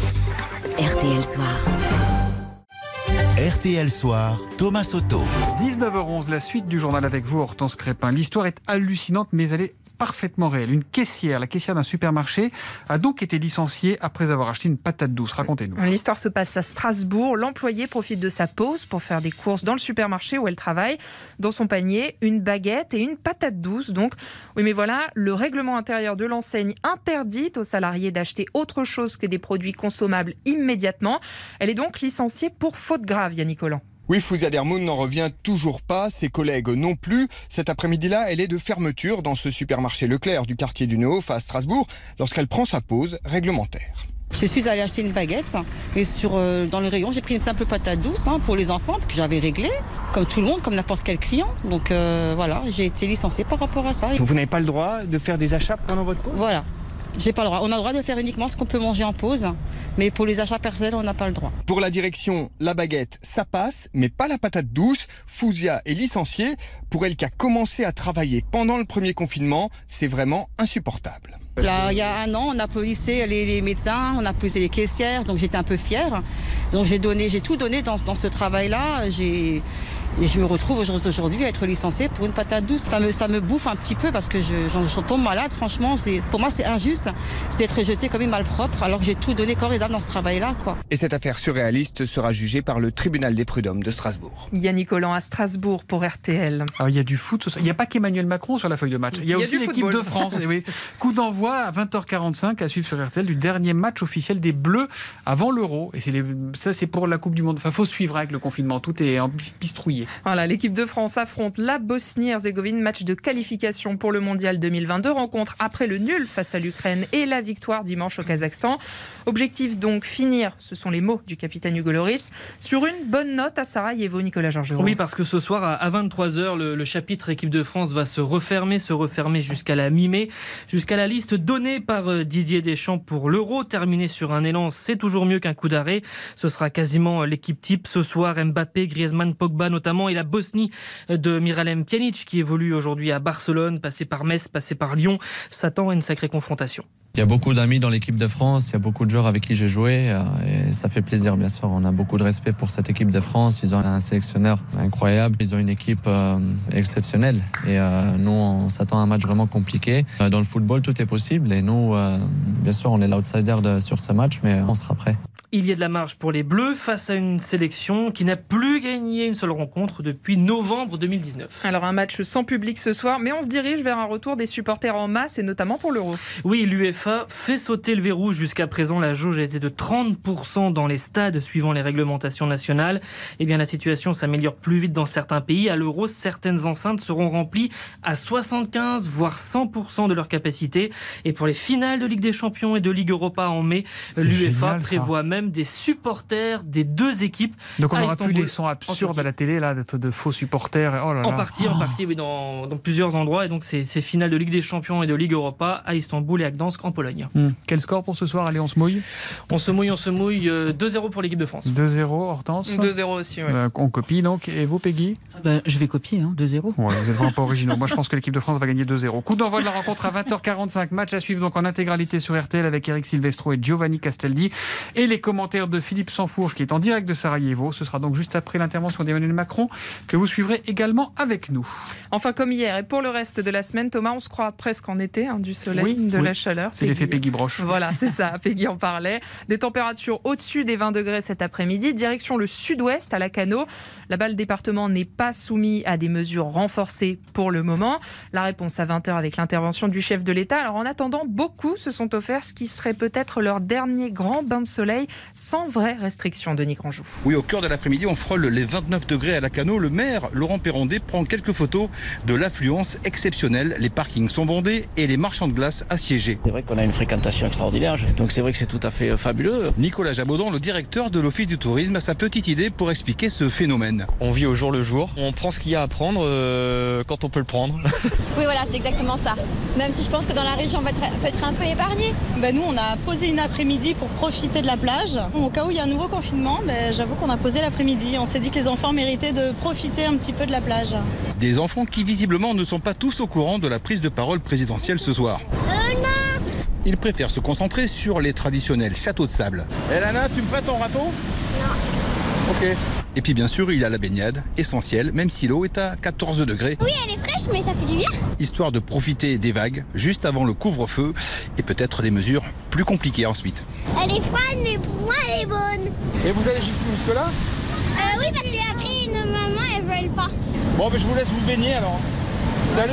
R T L Soir. R T L Soir, Thomas Soto. dix-neuf heures onze, la suite du journal avec vous, Hortense Crépin. L'histoire est hallucinante, mais elle est parfaitement réelle. Une caissière, la caissière d'un supermarché, a donc été licenciée après avoir acheté une patate douce. Racontez-nous. L'histoire se passe à Strasbourg. L'employée profite de sa pause pour faire des courses dans le supermarché où elle travaille. Dans son panier, une baguette et une patate douce. Donc, oui, mais voilà, le règlement intérieur de l'enseigne interdit aux salariés d'acheter autre chose que des produits consommables immédiatement. Elle est donc licenciée pour faute grave, Yannick Collant. Oui, Fouzia Dermoun n'en revient toujours pas, ses collègues non plus. Cet après-midi-là, elle est de fermeture dans ce supermarché Leclerc du quartier du Neuf à Strasbourg lorsqu'elle prend sa pause réglementaire. Je suis allée acheter une baguette et sur, euh, dans le rayon, j'ai pris une simple patate douce hein, pour les enfants que j'avais réglée, comme tout le monde, comme n'importe quel client. Donc euh, voilà, j'ai été licenciée par rapport à ça. Vous n'avez pas le droit de faire des achats pendant votre pause ? Voilà. J'ai pas le droit. On a le droit de faire uniquement ce qu'on peut manger en pause, mais pour les achats personnels, on n'a pas le droit. Pour la direction, la baguette, ça passe, mais pas la patate douce. Fouzia est licenciée. Pour elle qui a commencé à travailler pendant le premier confinement, c'est vraiment insupportable. Là, il y a un an, on a policé les, les médecins, on a policé les caissières, donc j'étais un peu fière. Donc j'ai donné, j'ai tout donné dans, dans ce travail-là. J'ai... Et je me retrouve aujourd'hui à être licenciée pour une patate douce. Ça me, ça me bouffe un petit peu parce que je, j'en, j'en tombe malade. Franchement, c'est, pour moi, c'est injuste d'être jetée comme une malpropre alors que j'ai tout donné corps et âme dans ce travail-là, quoi. Et cette affaire surréaliste sera jugée par le tribunal des prud'hommes de Strasbourg. Yannick Collant à Strasbourg pour R T L. Alors, il y a du foot. Il n'y a pas qu'Emmanuel Macron sur la feuille de match. Il y a, il y a aussi l'équipe football de France. Et oui. Coup d'envoi à vingt heures quarante-cinq à suivre sur R T L du dernier match officiel des Bleus avant l'Euro. Et c'est les, ça, c'est pour la Coupe du Monde. Enfin, faut suivre avec le confinement. Tout est pistrouillé. Voilà, l'équipe de France affronte la Bosnie-Herzégovine, match de qualification pour le Mondial deux mille vingt-deux, rencontre après le nul face à l'Ukraine et la victoire dimanche au Kazakhstan. Objectif donc finir, ce sont les mots du capitaine Hugo Lloris, sur une bonne note à Sarajevo, Nicolas Georgerot. Oui, parce que ce soir à vingt-trois heures, le, le chapitre équipe de France va se refermer, se refermer jusqu'à la mi-mai, jusqu'à la liste donnée par Didier Deschamps pour l'Euro. Terminer sur un élan, c'est toujours mieux qu'un coup d'arrêt. Ce sera quasiment l'équipe type ce soir, Mbappé, Griezmann, Pogba notamment, et la Bosnie de Miralem Pjanic qui évolue aujourd'hui à Barcelone, passé par Metz, passé par Lyon, s'attend à une sacrée confrontation. Il y a beaucoup d'amis dans l'équipe de France, il y a beaucoup de joueurs avec qui j'ai joué et ça fait plaisir bien sûr. On a beaucoup de respect pour cette équipe de France, ils ont un sélectionneur incroyable, ils ont une équipe euh, exceptionnelle et euh, nous on s'attend à un match vraiment compliqué. Dans le football tout est possible et nous euh, bien sûr on est l'outsider de, sur ce match mais on sera prêt. Il y a de la marge pour les Bleus face à une sélection qui n'a plus gagné une seule rencontre depuis novembre deux mille dix-neuf. Alors un match sans public ce soir, mais on se dirige vers un retour des supporters en masse et notamment pour l'Euro. Oui, l'UEFA fait sauter le verrou. Jusqu'à présent, la jauge a été de trente pour cent dans les stades suivant les réglementations nationales. Eh bien, la situation s'améliore plus vite dans certains pays. À l'Euro, certaines enceintes seront remplies à soixante-quinze voire cent pour cent de leur capacité. Et pour les finales de Ligue des Champions et de Ligue Europa en mai, C'est l'UEFA génial, prévoit même des supporters des deux équipes. Donc on à n'aura plus Istanbul, les sons absurdes à la télé là, d'être de faux supporters. Oh là là. En partie, en partie, oui, dans, dans plusieurs endroits. Et donc, c'est, c'est finale de Ligue des Champions et de Ligue Europa à Istanbul et à Gdansk en Pologne. Hum. Quel score pour ce soir? Allez, on se mouille. On se mouille, on se mouille. euh, deux zéro pour l'équipe de France. deux zéro, Hortense. deux zéro aussi, oui. Euh, on copie donc. Et vous, Peggy? Ben, je vais copier, hein, deux zéro. Ouais, vous êtes vraiment pas originaux. Moi, je pense que l'équipe de France va gagner deux zéro. Coup d'envoi de la rencontre à vingt heures quarante-cinq. Match à suivre donc en intégralité sur R T L avec Eric Silvestro et Giovanni Castaldi. Et les commentaires de Philippe Sansfourche qui est en direct de Sarajevo. Ce sera donc juste après l'intervention d'Emmanuel Macron que vous suivrez également avec nous. Enfin, comme hier, et pour le reste de la semaine, Thomas, on se croit presque en été, hein, du soleil, Oui, de oui. la chaleur. C'est l'effet Peggy Broche. Voilà, c'est ça, Peggy en parlait. Des températures au-dessus des vingt degrés cet après-midi, direction le sud-ouest à Lacanau. Là-bas, le département n'est pas soumis à des mesures renforcées pour le moment. La réponse à vingt heures avec l'intervention du chef de l'État. Alors en attendant, beaucoup se sont offerts ce qui serait peut-être leur dernier grand bain de soleil sans vraie restriction, Denis Grandjou. Oui, au cœur de l'après-midi, on frôle les vingt-neuf degrés à Lacanau. Le maire, Laurent Perrondé, prend quelques photos de l'affluence exceptionnelle. Les parkings sont bondés et les marchands de glace assiégés. C'est vrai qu'on a une fréquentation extraordinaire, donc c'est vrai que c'est tout à fait fabuleux. Nicolas Jabaudan, le directeur de l'Office du tourisme, a sa petite idée pour expliquer ce phénomène. On vit au jour le jour, on prend ce qu'il y a à prendre euh, quand on peut le prendre. Oui, voilà, c'est exactement ça. Même si je pense que dans la région, on va être, peut être un peu épargné. Ben nous, on a posé une après-midi pour profiter de la plage. Au cas où il y a un nouveau confinement, ben, j'avoue qu'on a posé l'après-midi. On s'est dit que les enfants méritaient de profiter un petit peu de la plage. Des enfants qui visiblement ne sont pas tous au courant de la prise de parole présidentielle ce soir. Euh, non. Ils préfèrent se concentrer sur les traditionnels châteaux de sable. Et Lana, tu me prêtes ton râteau? Non. Ok. Et puis bien sûr, il y a la baignade, essentielle, même si l'eau est à quatorze degrés. Oui, elle est fraîche, mais ça fait du bien. Histoire de profiter des vagues, juste avant le couvre-feu, et peut-être des mesures plus compliquées ensuite. Elle est froide, mais pour moi, elle est bonne. Et vous allez jusqu'où, jusque là? Euh, oui, parce qu'après, nos mamans, elles veulent pas. Bon, ben je vous laisse vous baigner alors. Salut.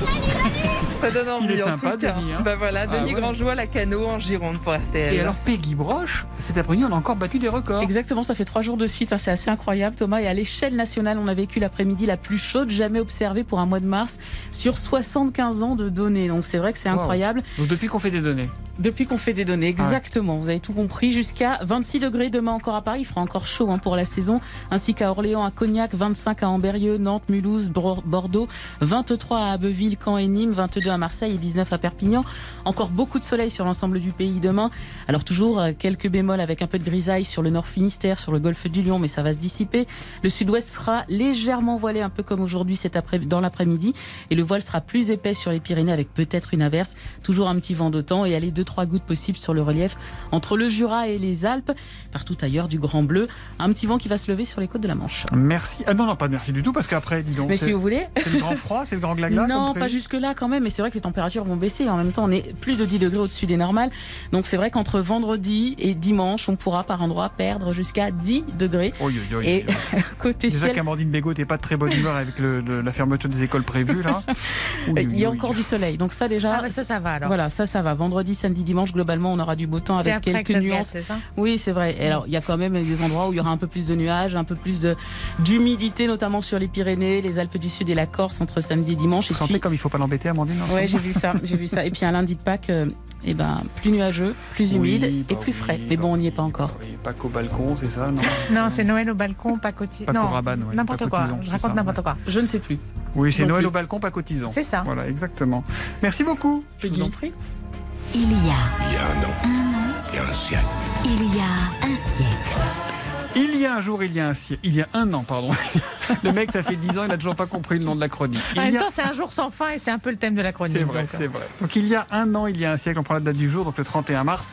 Ça donne envie. Il est en sympa, tout cas. Denis. Hein. Bah voilà, Denis Ah ouais. Grandjou à Lacanau en Gironde pour R T L. Et alors Peggy Broche, cet après-midi, on a encore battu des records. Exactement, ça fait trois jours de suite, hein, c'est assez incroyable Thomas. Et à l'échelle nationale, on a vécu l'après-midi la plus chaude jamais observée pour un mois de mars sur soixante-quinze ans de données. Donc c'est vrai que c'est incroyable. Wow. Donc depuis qu'on fait des données. Depuis qu'on fait des données, exactement. Ouais. Vous avez tout compris. Jusqu'à vingt-six degrés demain encore à Paris. Il fera encore chaud hein, pour la saison. Ainsi qu'à Orléans, à Cognac, vingt-cinq à Ambérieu, Nantes, Mulhouse, Bordeaux, vingt-trois à Abbeville, Caen et Nîmes, vingt-deux à Marseille et dix-neuf à Perpignan. Encore beaucoup de soleil sur l'ensemble du pays demain. Alors toujours quelques bémols avec un peu de grisaille sur le nord Finistère, sur le golfe du Lion, mais ça va se dissiper. Le sud-ouest sera légèrement voilé, un peu comme aujourd'hui cet après- dans l'après-midi. Et le voile sera plus épais sur les Pyrénées avec peut-être une averse. Toujours un petit vent d'automne et aller deux trois gouttes possibles sur le relief entre le Jura et les Alpes. Partout ailleurs, du grand bleu. Un petit vent qui va se lever sur les côtes de la Manche. Merci. Ah non, non, pas merci du tout, parce qu'après, dis donc. Mais c'est, si vous voulez. C'est le grand froid, c'est le grand glagla. Non, pas jusque-là quand même. Mais c'est vrai que les températures vont baisser. En même temps, on est plus de dix degrés au-dessus des normales. Donc c'est vrai qu'entre vendredi et dimanche, on pourra par endroit perdre jusqu'à dix degrés. Oh, yo, yo, yo, et yo. côté Déjà ciel. qu'Amandine Bégaud n'était pas de très bonne humeur avec le, le, la fermeture des écoles prévues, là. Oui, Il y a oui, encore oui. du soleil. Donc ça déjà. Ah bah ça, ça va alors. Voilà, ça, ça va. Vendredi, samedi, dimanche, globalement, on aura du beau temps C'est avec après quelques que ça se nuances. gâte, c'est ça ? Oui, c'est vrai. Et alors, il y a quand même des endroits où il y aura un peu plus de nuages, un peu plus de, d'humidité, notamment sur les Pyrénées, les Alpes du Sud et la Corse entre samedi et dimanche. Vous et sentez puis... comme il ne faut pas l'embêter, Amandine? Ouais, j'ai vu ça, j'ai vu ça. Et puis un lundi de Pâques, euh, eh ben, plus nuageux, plus humide Oui, et bah plus oui, frais. Mais bah bon, on n'y est pas encore. Oui, pas qu'au balcon, c'est ça? Non, Non, c'est Noël au balcon, pas cotisant. Pas Non, qu'au rabanne, ouais, n'importe pas quoi. cotisant, Je c'est raconte ça, n'importe ouais. quoi. Je ne sais plus. Oui, c'est Non Noël plus. au balcon, pas cotisant. C'est ça. Voilà, exactement. Merci beaucoup, Peggy. Je vous en prie. Il y a Il y a un an, un an, il y a un siècle. il y a un siècle. Il y a un jour, il y a un siècle, il y a un an, pardon. Le mec, ça fait dix ans, il n'a toujours pas compris le nom de la chronique. Il en même y a... temps, c'est un jour sans fin et c'est un peu le thème de la chronique. C'est vrai, donc. c'est vrai. Donc il y a un an, il y a un siècle, on prend la date du jour, donc le trente et un mars.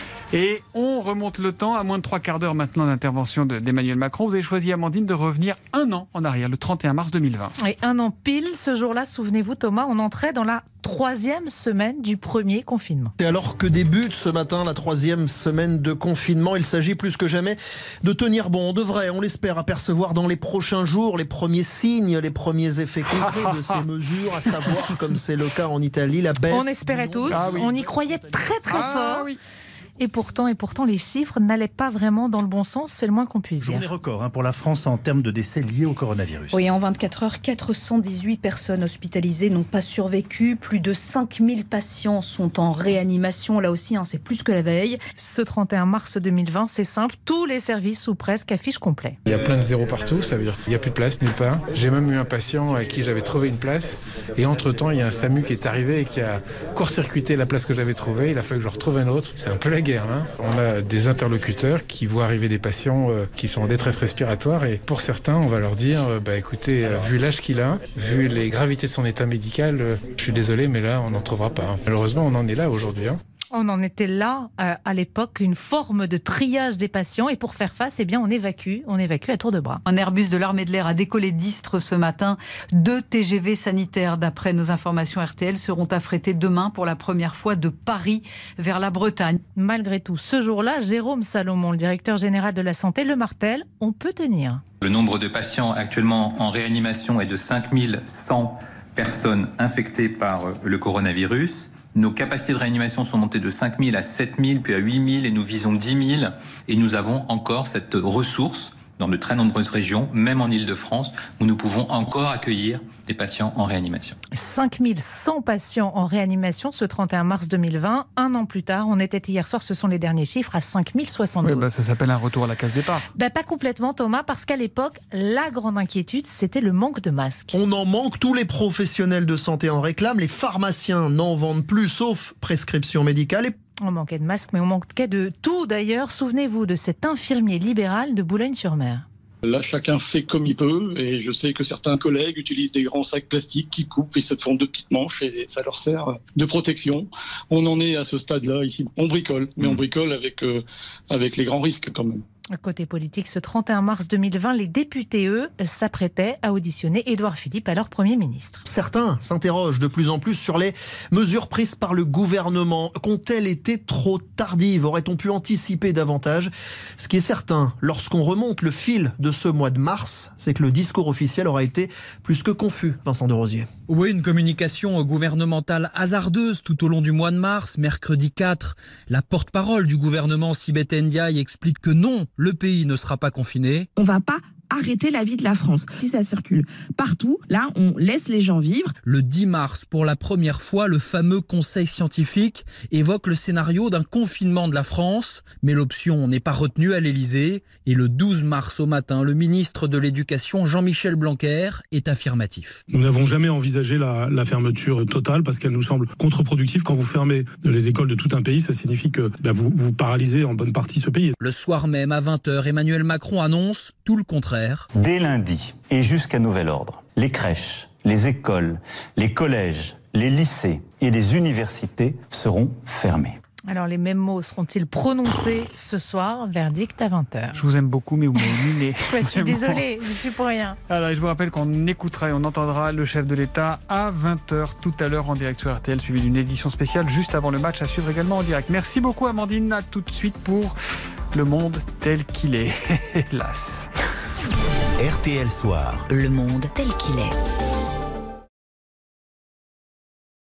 Et on remonte le temps à moins de trois quarts d'heure maintenant d'intervention de, d'Emmanuel Macron. Vous avez choisi, Amandine, de revenir un an en arrière, le trente et un mars deux mille vingt. Et un an pile, ce jour-là, souvenez-vous Thomas, on entrait dans la troisième semaine du premier confinement. Et alors que débute ce matin la troisième semaine de confinement, il s'agit plus que jamais de tenir bon. On devrait, on l'espère, apercevoir dans les prochains jours les premiers signes, les premiers effets concrets de ces mesures, à savoir, comme c'est le cas en Italie, la baisse. On espérait tous, ah oui. on y croyait très très ah, fort. Oui. Et pourtant, et pourtant, les chiffres n'allaient pas vraiment dans le bon sens, c'est le moins qu'on puisse dire. Journée record hein, pour la France en termes de décès liés au coronavirus. Oui, en vingt-quatre heures, quatre cent dix-huit personnes hospitalisées n'ont pas survécu. Plus de cinq mille patients sont en réanimation. Là aussi, hein, c'est plus que la veille. Ce trente et un mars deux mille vingt, c'est simple, tous les services ou presque affichent complet. Il y a plein de zéros partout, ça veut dire qu'il n'y a plus de place nulle part. J'ai même eu un patient à qui j'avais trouvé une place. Et entre-temps, il y a un SAMU qui est arrivé et qui a court-circuité la place que j'avais trouvée. Il a fallu que je retrouve un autre. C'est un peu la guerre, là. On a des interlocuteurs qui voient arriver des patients euh, qui sont en détresse respiratoire et pour certains on va leur dire euh, bah écoutez euh, vu l'âge qu'il a, vu les gravités de son état médical, euh, je suis désolé mais là on n'en trouvera pas. Malheureusement on en est là aujourd'hui. Hein. On en était là euh, à l'époque, une forme de triage des patients et pour faire face, eh bien, on évacue, on évacue à tour de bras. Un Airbus de l'armée de l'air a décollé d'Istres ce matin. Deux T G V sanitaires, d'après nos informations R T L, seront affrétés demain pour la première fois de Paris vers la Bretagne. Malgré tout, ce jour-là, Jérôme Salomon, le directeur général de la santé, le martèle, on peut tenir. Le nombre de patients actuellement en réanimation est de cinq mille cent personnes infectées par le coronavirus. Nos capacités de réanimation sont montées de cinq mille à sept mille, puis à huit mille, et nous visons dix mille. Et nous avons encore cette ressource dans de très nombreuses régions, même en Île-de-France, où nous pouvons encore accueillir des patients en réanimation. cinq mille cent patients en réanimation ce trente et un mars deux mille vingt. Un an plus tard, on était hier soir, ce sont les derniers chiffres, à cinq mille soixante-douze. Oui, bah ça s'appelle un retour à la case départ. Bah pas complètement Thomas, parce qu'à l'époque, la grande inquiétude, c'était le manque de masques. On en manque, tous les professionnels de santé en réclament, les pharmaciens n'en vendent plus, sauf prescription médicale. Et on manquait de masques, mais on manquait de tout d'ailleurs. Souvenez-vous de cet infirmier libéral de Boulogne-sur-Mer. Là, chacun fait comme il peut et je sais que certains collègues utilisent des grands sacs plastiques qui coupent et se font deux petites manches et ça leur sert de protection. On en est à ce stade-là ici. On bricole, mais on bricole avec, euh, avec les grands risques quand même. Côté politique, ce trente et un mars deux mille vingt, les députés, eux, s'apprêtaient à auditionner Édouard Philippe, alors Premier ministre. Certains s'interrogent de plus en plus sur les mesures prises par le gouvernement. Qu'ont-elles été trop tardives ? Aurait-on pu anticiper davantage ? Ce qui est certain, lorsqu'on remonte le fil de ce mois de mars, c'est que le discours officiel aura été plus que confus, Vincent de Rosier. Oui, une communication gouvernementale hasardeuse tout au long du mois de mars. Mercredi quatre, la porte-parole du gouvernement, Sibeth Ndiaye, explique que non, le pays ne sera pas confiné. On ne va pas arrêter la vie de la France. Si ça circule partout, là, on laisse les gens vivre. Le dix mars, pour la première fois, le fameux conseil scientifique évoque le scénario d'un confinement de la France, mais l'option n'est pas retenue à l'Élysée. Et le douze mars au matin, le ministre de l'Éducation, Jean-Michel Blanquer, est affirmatif. Nous n'avons jamais envisagé la, la fermeture totale parce qu'elle nous semble contre-productive. Quand vous fermez les écoles de tout un pays, ça signifie que bah, vous, vous paralysez en bonne partie ce pays. Le soir même, à vingt heures, Emmanuel Macron annonce tout le contraire. Dès lundi et jusqu'à nouvel ordre, les crèches, les écoles, les collèges, les lycées et les universités seront fermés. Alors les mêmes mots seront-ils prononcés ce soir? Verdict à vingt heures. Je vous aime beaucoup, mais vous m'avez miné. Ouais, je suis désolée, je suis pour rien. Alors, je vous rappelle qu'on écoutera et on entendra le chef de l'État à vingt heures tout à l'heure en direct sur R T L, suivi d'une édition spéciale juste avant le match à suivre également en direct. Merci beaucoup Amandine, à tout de suite pour Le Monde tel qu'il est, hélas. R T L Soir. Le monde tel qu'il est.